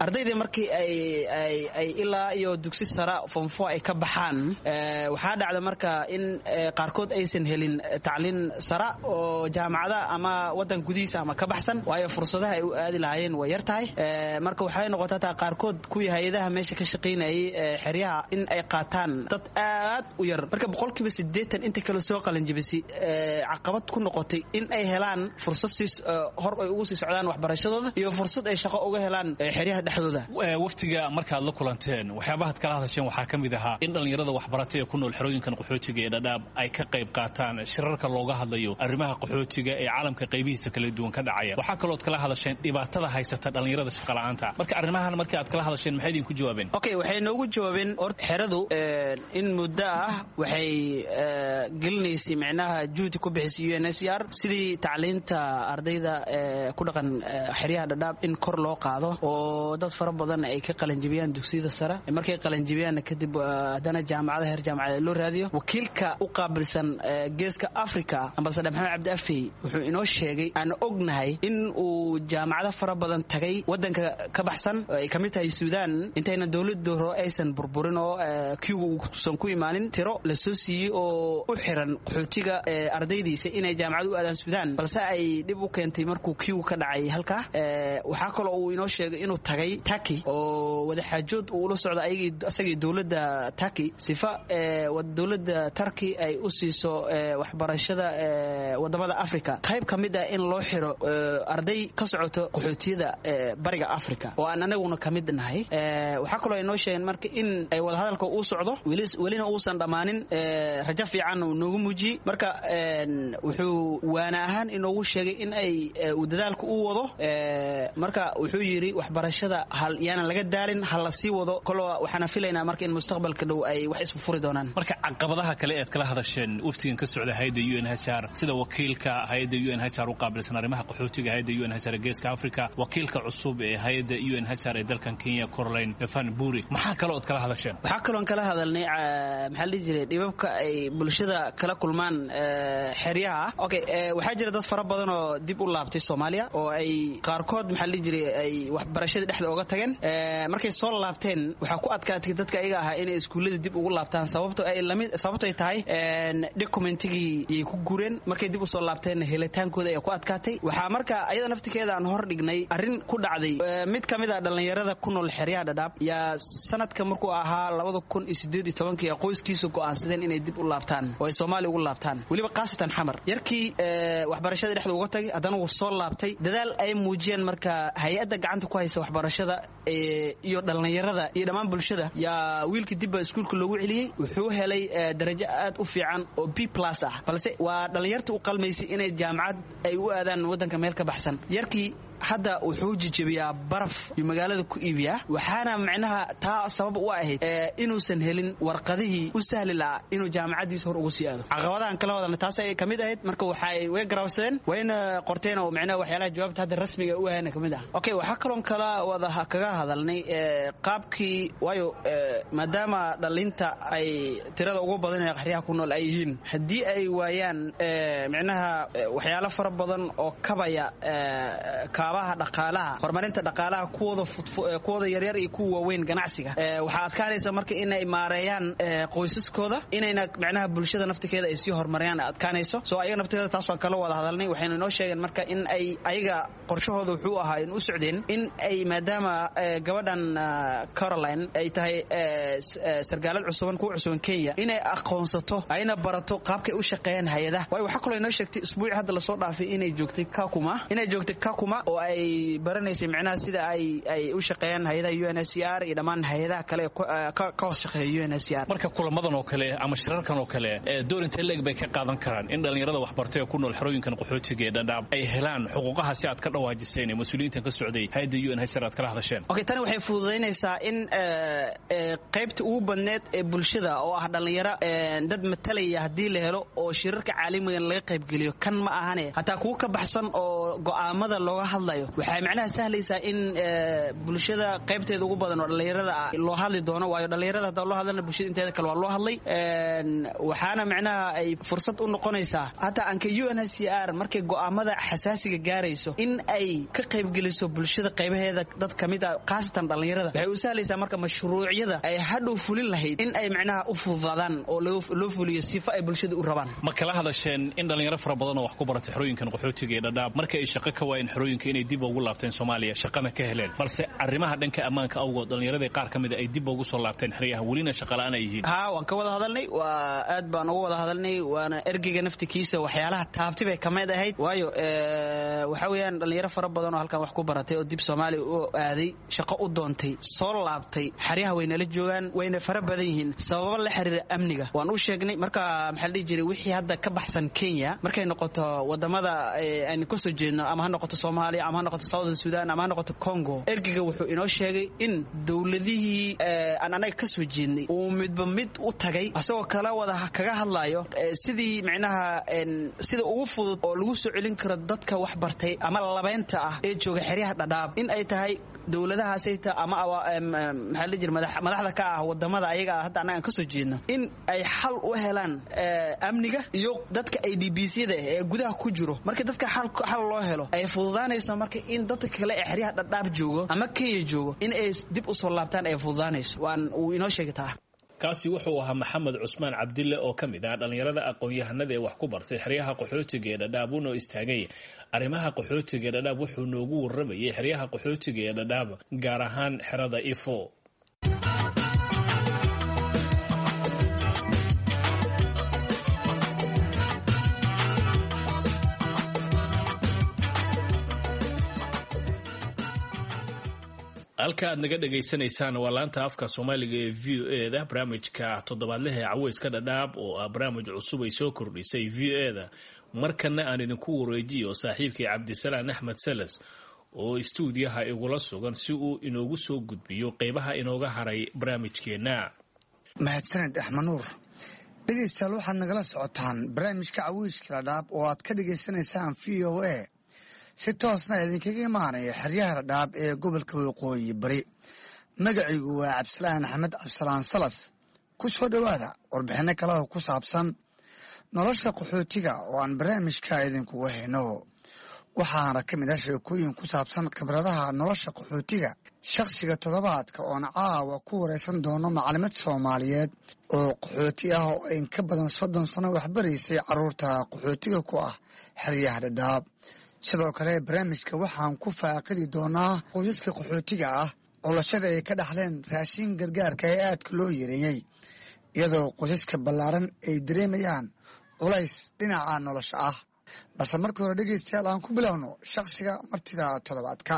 markii ay ay ay ilaa iyo dugsi sara form four ay ka baxaan waxaa dhacda marka in qaarkood aysan helin tacliin sara oo jaamacada ama wadan gudihiisa ama ka baxsan waayo fursadaha ay u aadi lahaayeen way yar tahay marka waxay noqotaa qaarkood kuwii hay'adaha meesha ka shaqeynayay xeryaha in ay qaataan dad aad u yar marka boqolkiiba siddeetan inta kale soo qalin jibisay caqabad ku noqotay in ay helaan fursad si hor ay ugu sii socdaan waxbarashadooda iyo fursad ay shaqo uga helaan xeryaha dhexdooda waftiga markaad la kulanteen waxyaabaha kala hadasheen waxaa ka mid ahaa in dhalinyarada waxbaratay ee ku nool xerooyinkan qaxootiga ee Dadaab ay ka qayb qaataan shirarka looga hadlayo arrimaha qaxootiga ee caalamka qaybihiisa kala duwan ka dhacaya waxaa kaloo aad kala hadasheen dhibaatada haysata dhalinyarada shaqo la'aanta marka arrimahan markii aad kala hadasheen maxay idin ku jawaabeen okay waxay noogu jawaabeen xeradu in muddo ah waxay gelinaysay macnaha juhdi ku bixisay U N H C R sidii tacliinta ardayda ku dhaqan xeryaha Dadaab in kor loo qaado oo dad fara badan ay ka qalin jibiyaan dugsiyada sare markay qalin jibiyaan kadib hadana jaamacadaha heer jaamacada loo raadiyo wakiilka u qaabilsan geeska Afrika ambassador Maxamed Cabdi Afi wuxuu inoo sheegay aan ognahay in uu jaamacado fara badan tagay wadanka ka baxsan ay kamid tahay Suudaan intayna dawladdu hore aysan burburin oo kiigu san ku imaanin tiro la soo siiyay oo u xiran qaxootiga ardaydiisa inay jaamacadu u aadaan Suudaan balse ay dib u keentay markuu kiigu ka dhacay halka waxa kale oo inoo sheegay inuu tagay Turkey oo wada xaajood uu la socdo ayagii asagii dawladda Turkey sifa dawladda Turkey ay u siiso waxbarashada wadamada Afrika qayb kamid ah in loo xiro arday ka socoto qaxootiyada bariga Afrika oo aan anaguna kamid nahay waxa kale oo inoo sheegeen marka in ay wada hadalka uu socdo welina uusan dhamaanin rajo fiican uu noogu muujiyay marka wuxuu waana ahaan inoogu sheegay in ay dadaalku u wado marka wuxuu yiri waxbarashada hal yaana laga daalin hal la sii wado kolo waxana filaynaa marka in mustaqbalka dhow ay wax isku furi doonaan marka caqabadaha kale ee kala hadasheen waftigan ka socda hay'adda U N H C R sida wakiilka hay'adda U N H C R u qaabilsan arrimaha qaxootiga hay'adda U N H C R geeska Afrika wakiilka cusub ee hay'adda U N H C R ee dalkan Kenya Caroline Van Buuri maxaa kale oo kala hadasheen waxa kale oo kala hadalnay maxaa la jiray dhibabka ay bulshada kala kulmaan xeryaha okay waxa jira dad fara badan oo dib u laabtay Soomaaliya oo ay qaarkood maxaa la jiray ay waxbarashada dhexda uga tageen markay soo laabteen waxa ku adkaatay dadka ayaga ah inay iskuulada dib ugu laabtaan sababtoo ay lamid sababtoo ay tahay documentigii ay ku gureen markay dib u soo laabteen helitaankooda ay ku adkaatay waxa marka ayada naftikeeda aan hor dhignay arrin ku dhacday mid kamid ah dhalinyarada ku nool xeryaha Dadaab ya sanadka markuu ahaa laba kun iyo siddeed iyo toban kii qoyskiisu go'aansadeen inay dib u laabtaan oo ay Soomaaliya ugu laabtaan waliba qaasatan xamar yarkii waxbarashada dhexda uga tagay hadana uu soo laabtay dadaal ay muujiyeen marka hay'adda gacanta ku haysa waxbarashada iyo dhalinyarada iyo dhammaan bulshada ya wiilkii dib iskuulka loogu celiyay wuxuu helay darajo aad u fiican oo B plus ah balse waa dhalinyarta u qalmaysay inay jaamacad ay u aadaan wadanka meel ka baxsan yarkii hadda wuxuu jijibiyaa baraf iyo magaalada ku iibiyaa waxaana macnaha taa sabab u ahayd inuusan helin warqadihii u sahli lahaa inuu jaamacadiisa hor ugu sii aado caqabadahan kala wadana taas ay kamid ahayd marka waxay way garawsadeen wayna qorteen oo macnaha waxyaalaha jawaabta hadda rasmiga u ahayna kamid ah okay waxa kaloon kala wada kaga hadalnay qaabkii waayo maadaama dhalinta ay tirada ugu badan ee qaxriyaha ku nool ay yihiin haddii ay waayaan macnaha waxyaalo fara badan oo kabaya kaabaha dhaqaalaha horumarinta dhaqaalaha kuwada kuwada yaryar iyo kuwa waaweyn ganacsiga waxa adkaanaysa marka inay maareeyaan qoysaskooda inayna macnaha bulshada naftikeeda ay sii horumariyaan adkaanayso soo ayaga naftikeeda taas waan kala wada hadalnay waxayna inoo sheegeen marka in ay ayaga qorshahooda wuxuu ahaa in u socdeen in ay maadaama gabadhan Caroline ay tahay sargaalad cusuban ku cusuban Kenya inay aqoonsato ayna barato qaabkay u shaqeeyaan hay'adaha way waxa kale inoo sheegtay isbuuci hadda la soo dhaafay inay joogtay Kakuma inay joogtay Kakuma oo ay baranaysay macnaha sida ay ay u shaqeeyaan hay'adaha U N H C R iyo dhammaan hay'adaha kale ka ka shaqeeya U N H C R marka kulamadan oo kale ama shirarkan oo kale doorinta leeg bay ka qaadan karaan in dhalinyarada waxbartay ku nool xerooyinkan qaxootiga ee Dadaab ay helaan xuquuqaha si aad ka dhawaajiseen mas'uuliyiinta ka socday hay'adda U N H C R aad kala hadasheen okay tan waxay fududeynaysaa in qaybta ugu badneed ee bulshada oo ah dhalinyaro dad matalaya hadii la helo oo shirarka caalamiga laga qayb geliyo kan ma ahane hatta kuwa ka baxsan oo go'aamada looga hadlo hadlayo waxay macnaha sahlaysaa in bulshada qaybteeda ugu badan oo dhalinyarada loo hadli doono waayo dhalinyarada hadda loo hadlana bulshada inteeda kale waa loo hadlay waxaana macnaha ay fursad u noqonaysaa hataa anka U N H C R markay go'aamada xasaasiga gaarayso in ay ka qaybgeliso bulshada qaybaheeda dad kamid ah qaasatan dhalinyarada waxay u sahlaysaa marka mashruucyada ay hadhow fulin lahayd in ay macnaha u fududaadaan oo loo fuliyo sifa ay bulshada u rabaan ma kala hadasheen in dhalinyaro fara badan oo wax ku baratay xerooyinkan qaxootiga ee Dadaab marka ay shaqo ka waayeen xerooyinka inay dib ugu laabteen Soomaaliya shaqana ka heleen balse arrimaha dhanka ammaanka awgood dhalinyarada qaar kamid ah ay dib ugu soo laabteen xeryaha welina shaqo la'aan ay yihiin ha waan ka wada hadalnay waa aad baan uga wada hadalnay waana ergiga naftikiisa waxyaalaha taabti bay kamid ahayd waayo ee waxa weeyaan dhalinyaro fara badan oo halkan wax ku baratay oo dib Soomaaliya u aaday shaqo u doontay soo laabtay xeryaha wayna la joogaan wayna fara badan yihiin sababo la xiriira amniga waan u sheegnay marka maxaa la jiray wixii hadda ka baxsan Kenya markay noqoto wadamada aan ka soo jeedno ama ha noqoto Soomaaliya ama ha noqoto South Sudan ama ha noqoto Congo ergiga wuxuu inoo sheegay in dawladihii aan anaga ka soo jeednay uu midba mid u tagay asagoo kala wada kaga hadlayo sidii macnaha sida ugu fudud oo lagu soo celin karo dadka wax bartay ama labeenta ah ee jooga xeryaha Dadaab in ay tahay dawladahaas ay ta ama maxaa la jiray madaxda ka ah wadamada ayaga hadda anaga ka soo jeedno in ay xal u helaan amniga iyo dadka A D B C-da ee gudaha ku jiro marka dadka xal xal loo helo ay fududaanayso marka in dadka kale ee xeryaha Dadaab joogo ama Kenya joogo in ay dib u soo laabtaan ay fududaanayso waan uu inoo sheegtaa kaasi wuxuu ahaa Maxamed Cusmaan Cabdille oo kamid ah dhalinyarada aqoon-yahanada ee wax ku bartay xeryaha qaxootiga ee Dadaab oo istaagay arrimaha qaxootiga ee Dadaab wuxuu noogu waramayay xeryaha qaxootiga ee Dadaab gaar ahaan xerada Ifo halka aad naga dhageysanaysaan waa laanta afka Soomaaliga ee V O A da barnaamijka toddobaadlaha Caweyska Dadaab oo ah barnaamij cusub ay soo kordhisay V O A da markana aan idinku wareejiyo saaxiibkii Cabdisalaan Axmed Salas oo stuudiyaha igula sugan si uu inoogu soo gudbiyo qaybaha inooga haray barnaamijkeena mahadsanid Axmed Nuur dhegeystayaal waxaad nagala socotaan barnaamijka Caweyska Dadaab oo aad ka dhageysanaysaan V O A si toosna idinkaga imaanaya xeryaha Dadaab ee gobolka Waqooyi Bari magacaygu waa Cabdisalaan Axmed Cabdisalaan Salas ku soo dhawaada warbixino kale oo ku saabsan nolosha qaxootiga oo aan barnaamijka idinku weheno waxaana ka mid ah sheekooyin ku saabsan khibradaha nolosha qaxootiga shakhsiga toddobaadka oo caawa ku wareysan doono macallimad Soomaaliyeed oo qaxooti ah oo in ka badan soddon sano wax baraysay carruurta qaxootiga ku ah xeryaha Dadaab sidoo kale barnaamijka waxaan ku faaqidi doonaa qoysaska qaxootiga ah olashada ay ka dhaxleen raashin gargaarka ee aadka loo yareeyay iyadoo qoysaska ballaaran ay dareemayaan culays dhinaca nolosha ah balse markii hore dhegeystayaal aan ku bilowno shakhsiga martida toddobaadka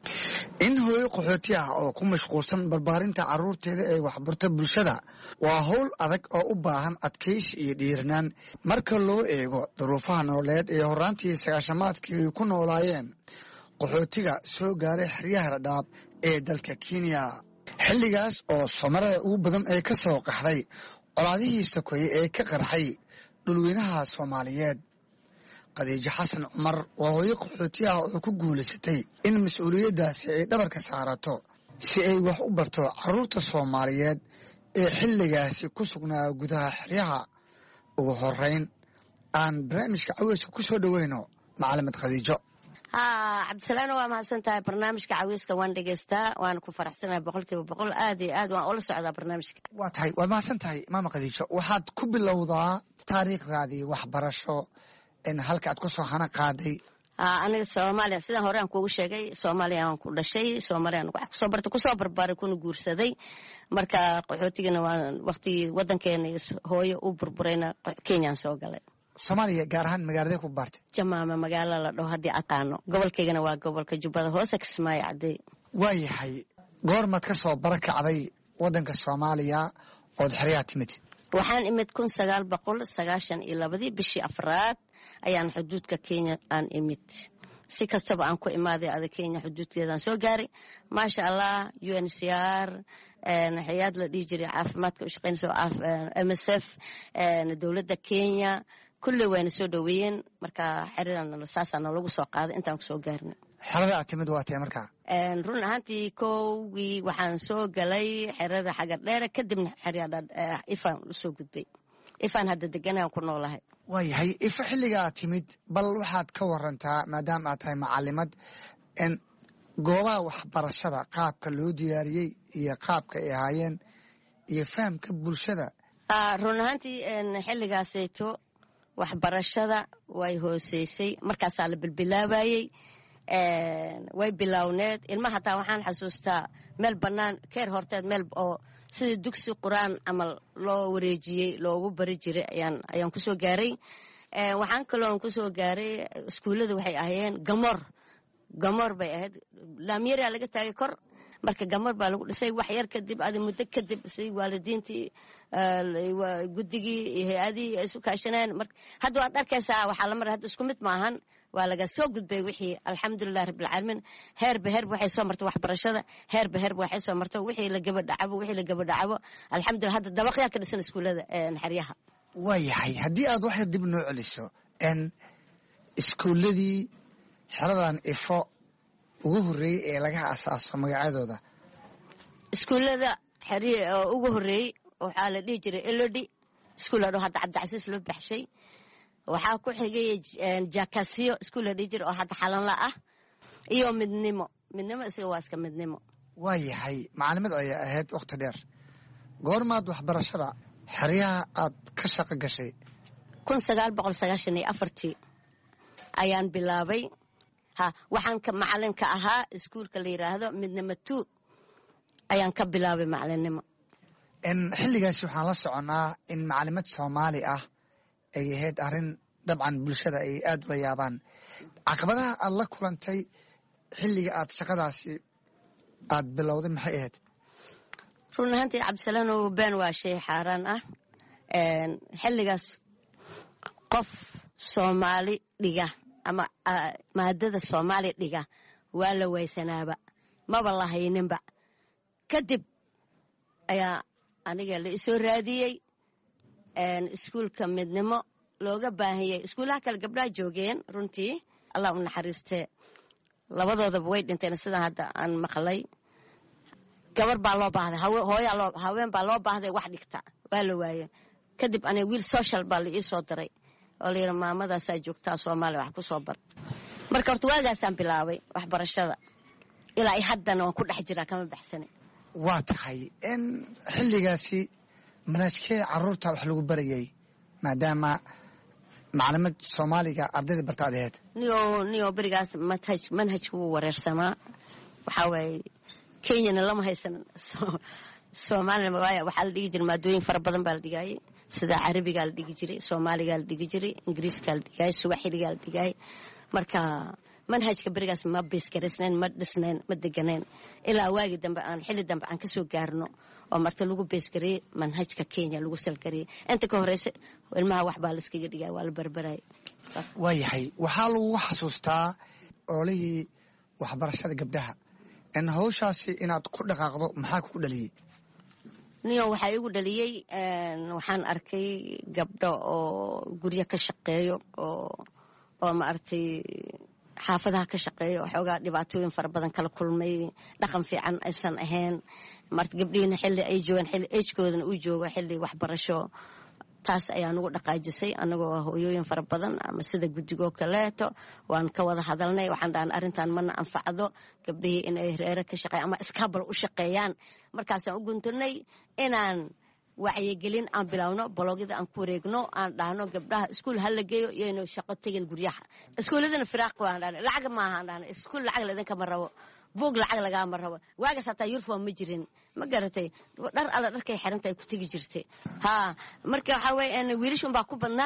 in hooyo qaxooti ah oo ku mashquulsan barbaarinta carruurteeda ee waxbarta bulshada waa hawl adag oo u baahan adkaysi iyo dhiiranaan marka loo eego duruufaha nololeed ee horraantii sagaashamaadkii ay ku noolaayeen qaxootiga soo gaaray xeryaha Dadaab ee dalka Kenya xilligaas oo Soomaalida ugu badan ay ka soo qaxday colaadihii sokoye ee ka qarxay dhulweynaha Soomaaliyeed Khadiija Xasan Cumar waa hooyo qaxooti ah oo ku guulaysatay in mas'uuliyaddaasi ay dhabarka saarato si ay wax u barto carruurta Soomaaliyeed ee xilligaasi ku sugnaa gudaha xeryaha ugu horeyn aan barnaamijka Caweyska ku soo dhaweyno macallimad Khadiijo ها عبد السلام waa mahadsantahay barnaamijka Caweyska waan dhageystaa waan ku faraxsanahay boqolkiiba boqol aad iyo aad waan ula socdaa barnaamijka waa tahay waad mahadsantahay maama Khadiijo waxaad ku bilowdaa taariikhdaadii waxbarasho in halka aad ku soo hana qaaday aniga Soomaaliya sidaan hore aan kuugu sheegay Soomaaliya aan ku dhashay Soomaaliya wax ku soo bartay ku soo barbaaray kuna guursaday marka qaxootigana waa waqti wadankeena hooyo u burburayna Kenya soo galay Soomaaliya gaar ahaan magaalada ku bartay Jamaama magaalo la dhaho hadii aqaano gobolkeygana waa gobolka Jubbada Hoose Kismaayo caday waayahay goormaad ka soo barakacday wadanka Soomaaliya oo xeryaha timid waxaan imid kun sagaal boqol sagaashan iyo laba bishii afraad ayaan xuduudka Kenya aan imid si kastaba aan ku imaaday ada Kenya xuduudkeedaan soo gaaray maasha Allah U N H C R een hay'ad la dhigi jiray caafimaadka u shaqeynaysa M S F een dawladda Kenya kulli wayna soo dhaweeyeen marka xiriirana saasana lagu soo qaaday intaan ku soo gaarnay xerada aad timid waa tee markaa run ahaantii kowgii waxaan soo galay xerada xagadheere kadibna xerada ifaan usoo gudbay ifaan hadda deganaan ku noolahay waayahay ifa xilligaa timid bal waxaad ka warantaa maadaama aad tahay macalimad goobaha waxbarashada qaabka loo diyaariyey iyo qaabka ay ahaayeen iyo fahamka bulshada run ahaantii xilligaasayto waxbarashada way hooseysay markaasaa la bilbilaabayey way bilowneed ilmaha hataa waxaan xasuustaa meel bannaan keer horteed meel oo sidii dugsi qur-aan camal loo wareejiyey loogu bari jiray ayaan ayaan kusoo gaaray waxaan kalooan kusoo gaaray iskuullada waxay ahayeen gamoor gamoor bay ahayd laamyaraa laga taagay kor marka gamoor baa lagu dhisay wax yar kadib adi muddo kadib si waalidiintii guddigii iyo hay-adihii ay isu kaashaneen hadda waad arkaysaa waxaa la maray hadda isku mid maahan waa laga soo gudbay wixii alxamdulilah rabbilcaalamiin heerba heerba waxay soo martay waxbarashada heerba heerba waxay soo martay wixii la gabadhacabo wixii la gabadhacabo alxamdulilah hadda dabaqyaa ka dhisan iskuullada xeryaha waayahay haddii aad waxay dib noo celiso iskuulladii xeradan ifo ugu horreeyey ee laga asaaso magacyadooda iskuullada xeri oo ugu horreeyey waxaa la dhihi jiray elodi iskuul adho hadda cabdicasiis loo baxshay waxaa ku xigay jakasiyo iskuul la dhihi jiray oo hadda xalanla ah iyo midnimo midnimo isaga waa iska midnimo waayahay macalimad ayaa ahayd wakhti dheer goormaad waxbarashada xeryaha aad ka shaqo gashay kun sagaal boqol sagaashan iyo afartii ayaan bilaabay ha waxaan ka macalinka ahaa iskuulka la yidhaahdo midnimo two ayaan ka bilaabay macalinimo xilligaasi waxaan la soconnaa in macalimad soomaali ah ay ahayd arrin dabcan bulshada ay aad ula yaabaan caqabadaha aad la kulantay xilliga aad shaqadaasi aad bilowday maxay ahayd run ahaantii cabdisalaanow been waa shay xaaraan ah xilligaas qof soomaali dhiga ama maadada soomaaliya dhiga waa la waysanaaba maba la hayninba kadib ayaa aniga la isoo raadiyey iskuulka midnimo looga baahanyay iskuullaha kale gabdhaha joogeen runtii allah u naxariistee labadoodaba way dhinteen sidaa hadda aan maqlay gabar baa loo baahday hooyaa haween baa loo baahday wax dhigta waa la waaye kadib aniga wiil social baa la ii soo diray oo la yidhi maamadaasaa joogtaa soomaaliya wax ku soo bar marka horta waagaasaan bilaabay waxbarashada ilaa ay haddana waan ku dhex jiraa kama baxsane waa tahay in xilligaasi manhajkee caruurta wax lagu barayay maadaama macalimad soomaaliga ardayda barta ad aheed niyo niyo berigaas manhaj manhajka wuu wareersamaa waxaa waaye kenyana lama haysan soomaalina waaya waxaa la dhigi jiray maadooyin fara badan baa la dhigaayay sida carabigaa la dhigi jiray soomaaligaa la dhigi jiray ingiriiskaa la dhigaayay suwaxiligaa la dhigaayay marka manhajka berigaas ma beesgaraysnayn ma dhisnayn ma deganeen ilaa waagii dambe aan xilli dambe aan ka soo gaarno oo marta lagu beesgariyey manhajka kenya lagu salgariyey inta ka horeysa ilmaha waxbaa la iskaga dhigay waa la barbarayay waayahay waxaa lagu xasuustaa ololihii waxbarashada gabdhaha in hawshaasi inaad ku dhaqaaqdo maxaa kugu dhaliyey niyo waxaa igu dhaliyey waxaan arkay gabdho oo guryo ka shaqeeyo oo oo maaragtay xaafadaha ka shaqeeyo waxoogaa dhibaatooyin fara badan kala kulmay dhaqan fiican aysan ahayn marta gabdhihiina xilli ay joogaan xilli ejkoodana uu joogo xilli waxbarasho taas ayaa nugu dhaqaajisay anagoo hooyooyin fara badan ama sida guddigoo kaleeto waan ka wada hadalnay waxaan dhahan arrintan mana anfacdo gabdhihii inay reere ka shaqeeyan ama iskaabal u shaqeeyaan markaasaan u guntanay inaan wacyigelin aan bilowno bologyada aan ku wareegno aan dhahno gabdhaha iskuul ha la geeyo iyaynu shaqo tegin guryaha iskuulladana firaaq waan dhahna lacag maaha aan dhahna iskuul lacag laidinkama rabo buug lacag lagaama rabo waagaas hataa yurfom ma jirin ma garatay dhar alla dharkay xiranta ay ku tegi jirtay ha marka waxaa weye wiilashun baa ku badnaa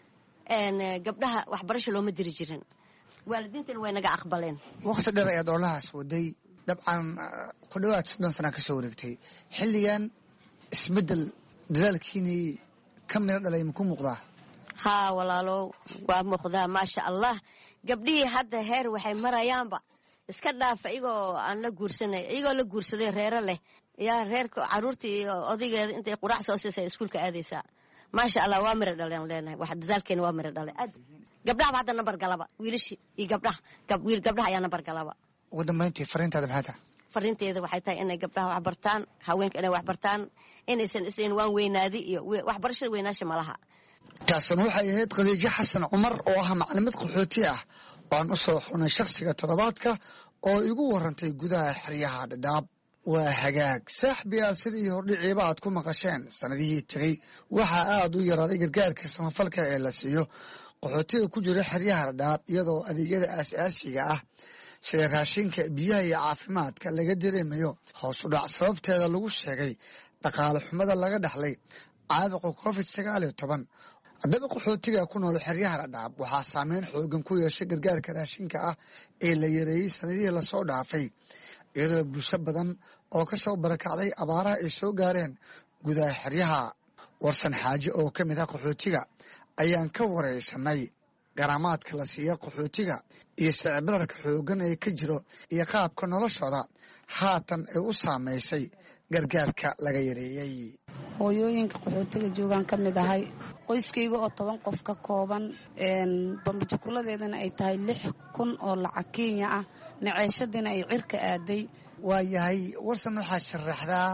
gabdhaha waxbarasho looma diri jirin waalidiintana way naga aqbaleen waqti dheer ayaad oolahaas waday dabcan ku dhawaad soddon sana ka soo wareegtay xilligan isbeddel dadaalkiinii ka midho dhalay maku muuqdaa haa walaalow waa muuqdaa maasha allah gabdhihii hadda heer waxay marayaanba iska dhaafa iyagoo aan la guursanay iyagoo la guursaday reero leh yaa reerka caruurtii iyo odaygeeda intay quraac soo siisay iskuulka aadaysaa maasha allah waa miro dhaleen leenahay wax dadaalkeena waa miro dhalay aad gabdhaha hadda nambar galaba wiilashii iyo gabdhaha wiil gabdhaha ayaa nambar galaba ugu dambeyntii fariintaada maxay tahay fariinteeda waxay tahay inay gabdhaha wax bartaan haweenka inay wax bartaan inaysan islayn waan weynaadi iyo waxbarashada weynaasha malaha taasina waxay ahayd Khadiija Xasan Cumar oo ah macallimad qaxooti ah oo aan u soo xunay shakhsiga toddobaadka oo igu warantay gudaha xeryaha Dhadhaab waa hagaag saaxiibayaal sidii hordhiciiba aad ku maqasheen sanadihii tagay waxaa aad u yaraaday gargaarka samafalka ee la siiyo qaxootiga ku jira xeryaha Dhadhaab iyadoo adeegyada aasaasiga ah sida raashinka biyaha iyo caafimaadka laga dareemayo hoos u dhac sababteeda lagu sheegay dhaqaale xumada laga dhaxlay caabuqa covid sagaal iyo toban haddaba qaxootiga ku nool xeryaha Dhadhaab waxaa saameyn xoogan ku yeeshay gargaarka raashinka ah ee la yareeyey sanadihii lasoo dhaafay iyadoo bulsho badan oo ka soo barakacday abaaraha ay soo gaareen gudaha xeryaha warsan xaaji oo ka mid ah qaxootiga ayaan ka wareysanay garaamaadka la siiya qaxootiga iyo sicibirarka xoogan ee ka jiro iyo qaabka noloshooda haatan ay u saamaysay gargaarka laga yareeyey hooyooyinka qaxootiga joogaan ka mid ahay qoyskayga oo toban qof ka kooban bambajukuladeedana ay tahay lix kun oo lacag Kenya ah maciishadina ay cirka aaday waayahay warsan waxaa sharaxdaa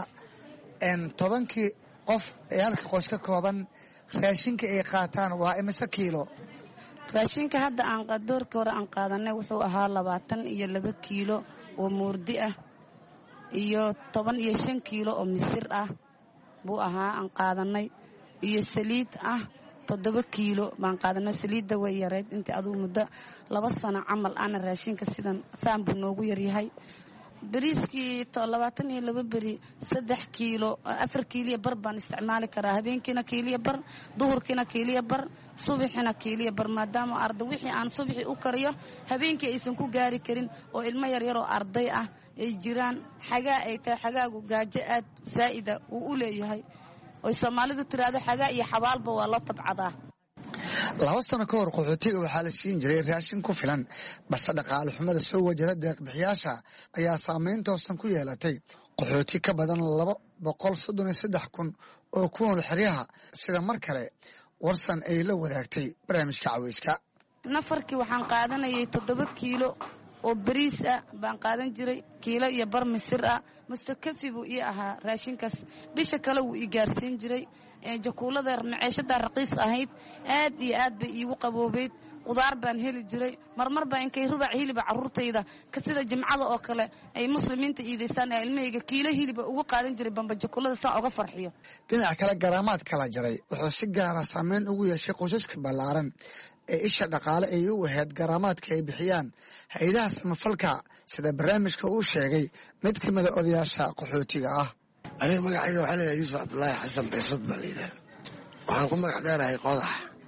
tobankii qof ee halka qoys ka kooban raashinka ay qaataan waa imise kiilo raashinka hadda aan qadoorkii hore aan qaadanay wuxuu ahaa labaatan iyo laba kiilo oo moordi ah iyo toban iyo shan kiilo oo misir ah buu ahaa aan qaadanay iyo saliid ah toddoba kiilo baan qaadanay saliidda way yareyd intii aduu muddo laba sano camal ana raashinka sidan faan buu noogu yaryahay bariiskii labaatan iyo laba beri saddex kiilo afar kiiliya bar baan isticmaali karaa habeenkiina kiiliya bar duhurkiina kiiliya bar subaxina kiiliya bar maadaama arday wixii aan subaxii u kariyo habeenkii aysan ku gaari karin oo ilmo yaryar oo arday ah ay jiraan xagaa ay tahay xagaagu gaajo aad saa'ida uu u leeyahay oo Soomaalidu tiraahdo xagaa iyo xabaalba waa la tabcadaa laba sano ka hor qaxootiga waxaa la siin jiray raashin ku filan balse dhaqaale xumada soo wajahda deeq-bixiyaasha ayaa saameyn toosan ku yeelatay qaxooti ka badan laba boqol soddon iyo saddex kun oo ku nool xeryaha sida mar kale warsan ay la wadaagtay barnaamijka caweyska nafarkii waxaan qaadanayay toddoba kiilo oo bariis ah baan qaadan jiray kiilo iyo bar misir ah mustakafi buu ii ahaa raashinkaas bisha kale wuu ii gaarsiin jiray jakuulada maciishada raqiis ahayd aad iyo aad bay iigu qaboobeyd qudaar baan heli jiray marmar baa inkay rubac hiliba carruurtayda ka sida jimcada oo kale ay muslimiinta iidaystaan ee ilmahayga kiilo hiliba ugu qaadan jiray bamba jakuulada saa uga farxiyo dhinaca kale garaamaad kala jaray wuxuu si gaara saameyn ugu yeeshay qoysaska ballaaran ee isha dhaqaale ay u ahayd garaamaadka ay bixiyaan hay-adaha samafalka sida barnaamijka uu sheegay mid ka mida odayaasha qaxootiga ah aniga magacayga waxaa leeyahay yuusuf cabdulaahi xasan beesad baa la yidhahda waxaan ku magac dheerahay qodax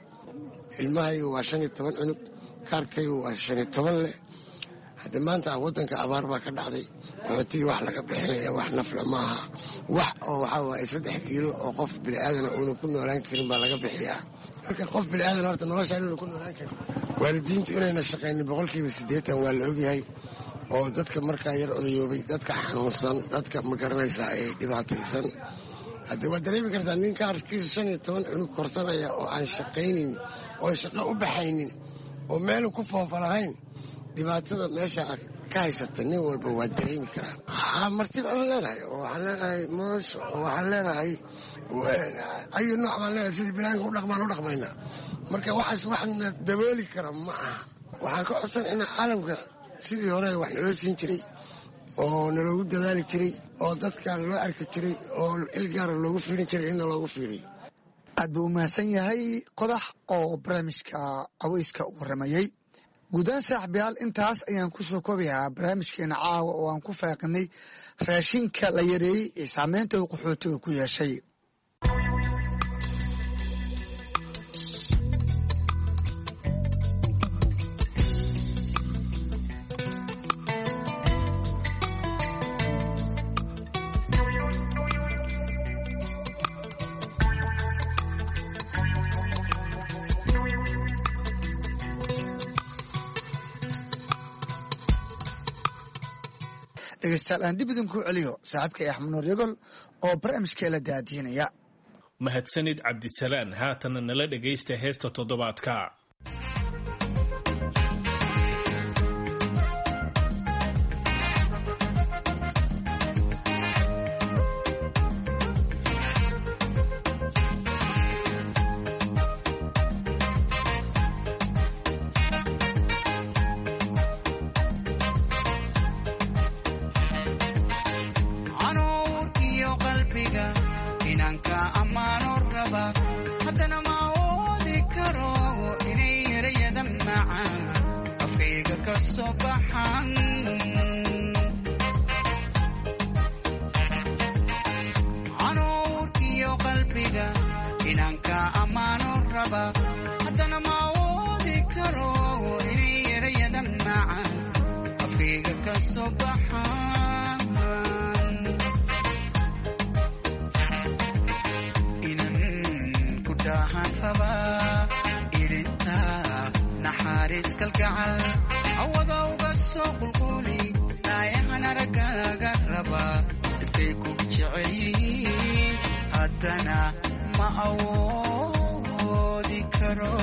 ilmahaygu waa shan iyo toban cunug kaarkaygu waa shan iyo toban leh hadda maanta waddanka abaar baa ka dhacday qaxootigii wax laga bixinaya wax nafla maaha wax oo waxaa waaye saddex kiilo oo qof bini'aadana uuna ku noolaan karin baa laga bixiyaa marka qof bini'aadan horta noloshaa inuuna ku noolaan karin waalidiintu inayna shaqaynin boqolkiiba siddeetan waa la ogyahay oo dadka markaa yar odayoobay dadka xanuunsan dadka ma garanaysaa ee dhibaataysan hadde waad dareemi kartaa nin kaarkiisa shan iyo toban cunug korsanaya oo aan shaqaynin oo shaqo u baxaynin oo meelu ku foofa lahayn dhibaatada meesha ka haysata nin walba waa dareemi karaa haa martib aan leenahay oo waxaan leenahay moosho oo waxaan leenahay ayu nooc baan leenahay sidii binaanka u dhaqmaan u dhaqmaynaa marka waxaas waxna dabooli kara ma aha waxaan ka codsan inaa caalamka sidii hore wax naloo siin jiray oo naloogu dadaali jiray oo dadka loo arki jiray oo il gaara loogu fiirin jiray inna loogu fiiriyo aad buu umahadsan yahay qodax oo barnaamijka caweyska u waramayey guudaan saaxiibayaal intaas ayaan ku soo koobayaa barnaamijkeena caawa oo aan ku faaqinay raashinka la yareeyey ee saameynta uu qaxootiga ku yeeshay dhegeystayaal aan dib idinku celiyo saaxiibka axmed nuur yagol oo barnaamijkee la daadiinaya mahadsanid cabdisalaan haatana nala dhegaysta heesta toddobaadka qalbiga inaan ka ammaano raba haddana ma awoodi karo inay erayada macaan afkayga ka soo baxan anoo urkiyo qalbiga inaan ka ammaano raba haddana ma awoodi karo inay erayada macaan afkayga ka soo baxan inan ku dhahan raba ilinta naxariis kalgacal awada uga soo qulquli naayahan aragaaga raba dhibkay ku jecelyihiin haddana ma awoodi karo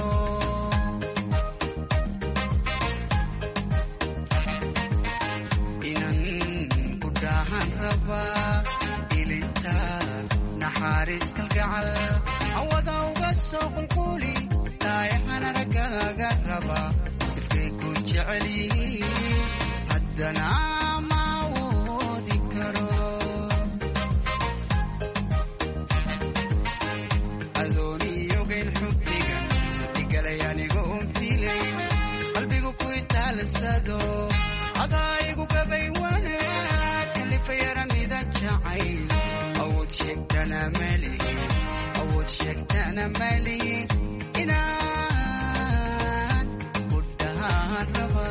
inan ku dhahan raba ilinta naxariis kalgacal awada uga soo qulquli naayahan aragaaga raba dhibkay ku jecelyihiin haddana ma awoodi karo adooniyogayn xubbigan igalay anigoon fiilayn qalbigu ku itaalsado adaayigu gabay wanaag kalifayarmida jacayl awood sheegtana malihi awood sheegtana malihi inaan ku dhahan raba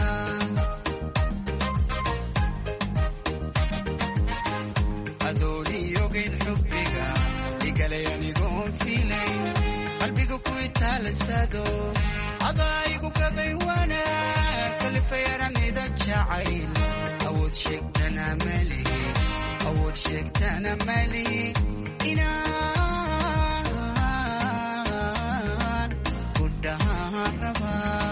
adooniyogayn xubbiga igalay anigoon fiilayn qalbiga ku itaalsado adaayigu gabay wanaag kalifayarmida jacayl awood sheegtana malihi awood sheegtana malihi inaan ku dhahan raba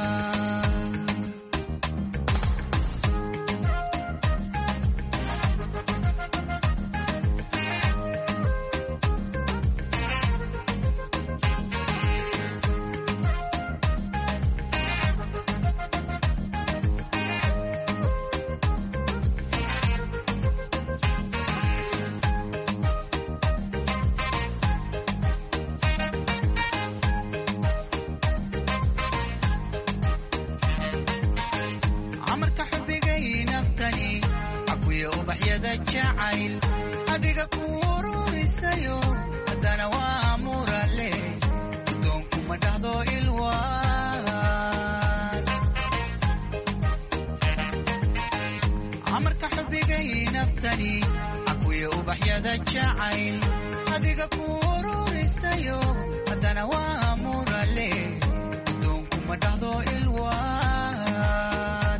amarka xubigay naftani akuya ubaxyada jacayl adiga ku ururisayo haddana waa murale gudoonkuma dhahdo ilwaan amarka xubigay naftani akuya ubaxyada jacayl adiga ku ururisayo haddana waa murale gudoonkuma dhahdo ilwaan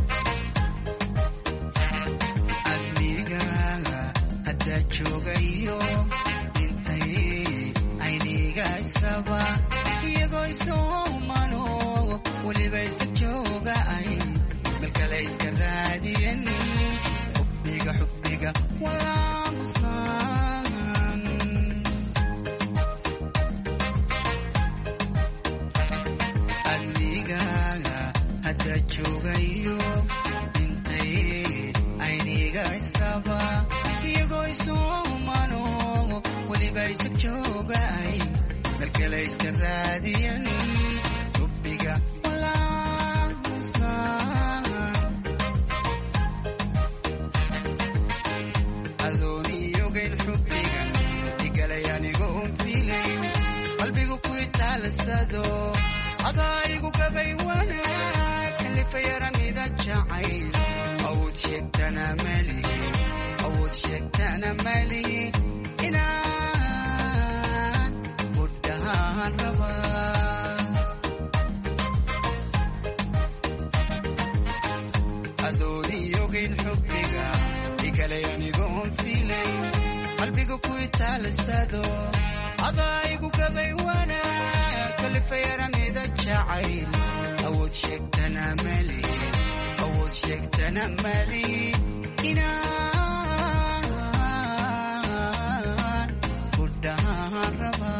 joogayo intay ayniga israba iyagoo isoomano weliba isa jooga ay malkale iska raadiyen xubbiga xubbiga walaa musnaan adnigaaga hadda joogayo intay ayniga israba iyagoo isoomano weliba isa jooga ay malkale iska raadiyen xubbiga walaa musnaan adooniyogayn xubbigan igalay anigoon fiilayn qalbigu ku itaalsado adaayigu gabay wanaag kalifayarmida jacayl awood sheegtana malihi awood sheegtana malihi inaan ku dhahan raba adooniyogayn xubbiga igalay anigoon fiilayn qalbiga ku itaalsado adaayigu gabay wanaag kalifayarmida jacayl awood sheegtana malihi awood sheegtana malihi inaan ku dhahan raba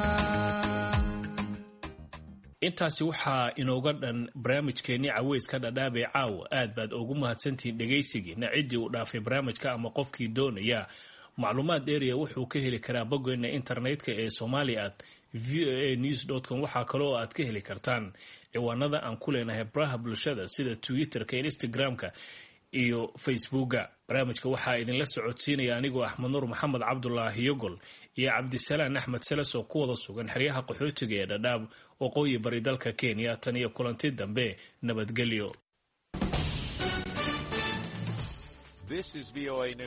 intaasi waxaa inooga dhan barnaamijkeennii caweyska dhadhaabee caawa aad baad ugu mahadsantihiin dhegaysigiina ciddii uu dhaafay barnaamijka ama qofkii doonaya macluumaad dheeriya wuxuu ka heli karaa boggeena internetka ee Soomaaliya at v o a news dot com. waxaa kaloo aad ka heli kartaan ciwaanada aan ku leenahay baraha bulshada sida Twitterka, Instagramka iyo Facebooka. barnaamijka waxaa idinla socodsiinaya anigoo Axmed Nuur Maxamed Cabdullaahi Yogol iyo Cabdisalaan Axmed Salas oo ku wada sugan xeryaha qaxootiga ee Dadaab waqooyi bari dalka Kenya. tan iyo kulanti dambe, nabadgelyo. This is V O A News.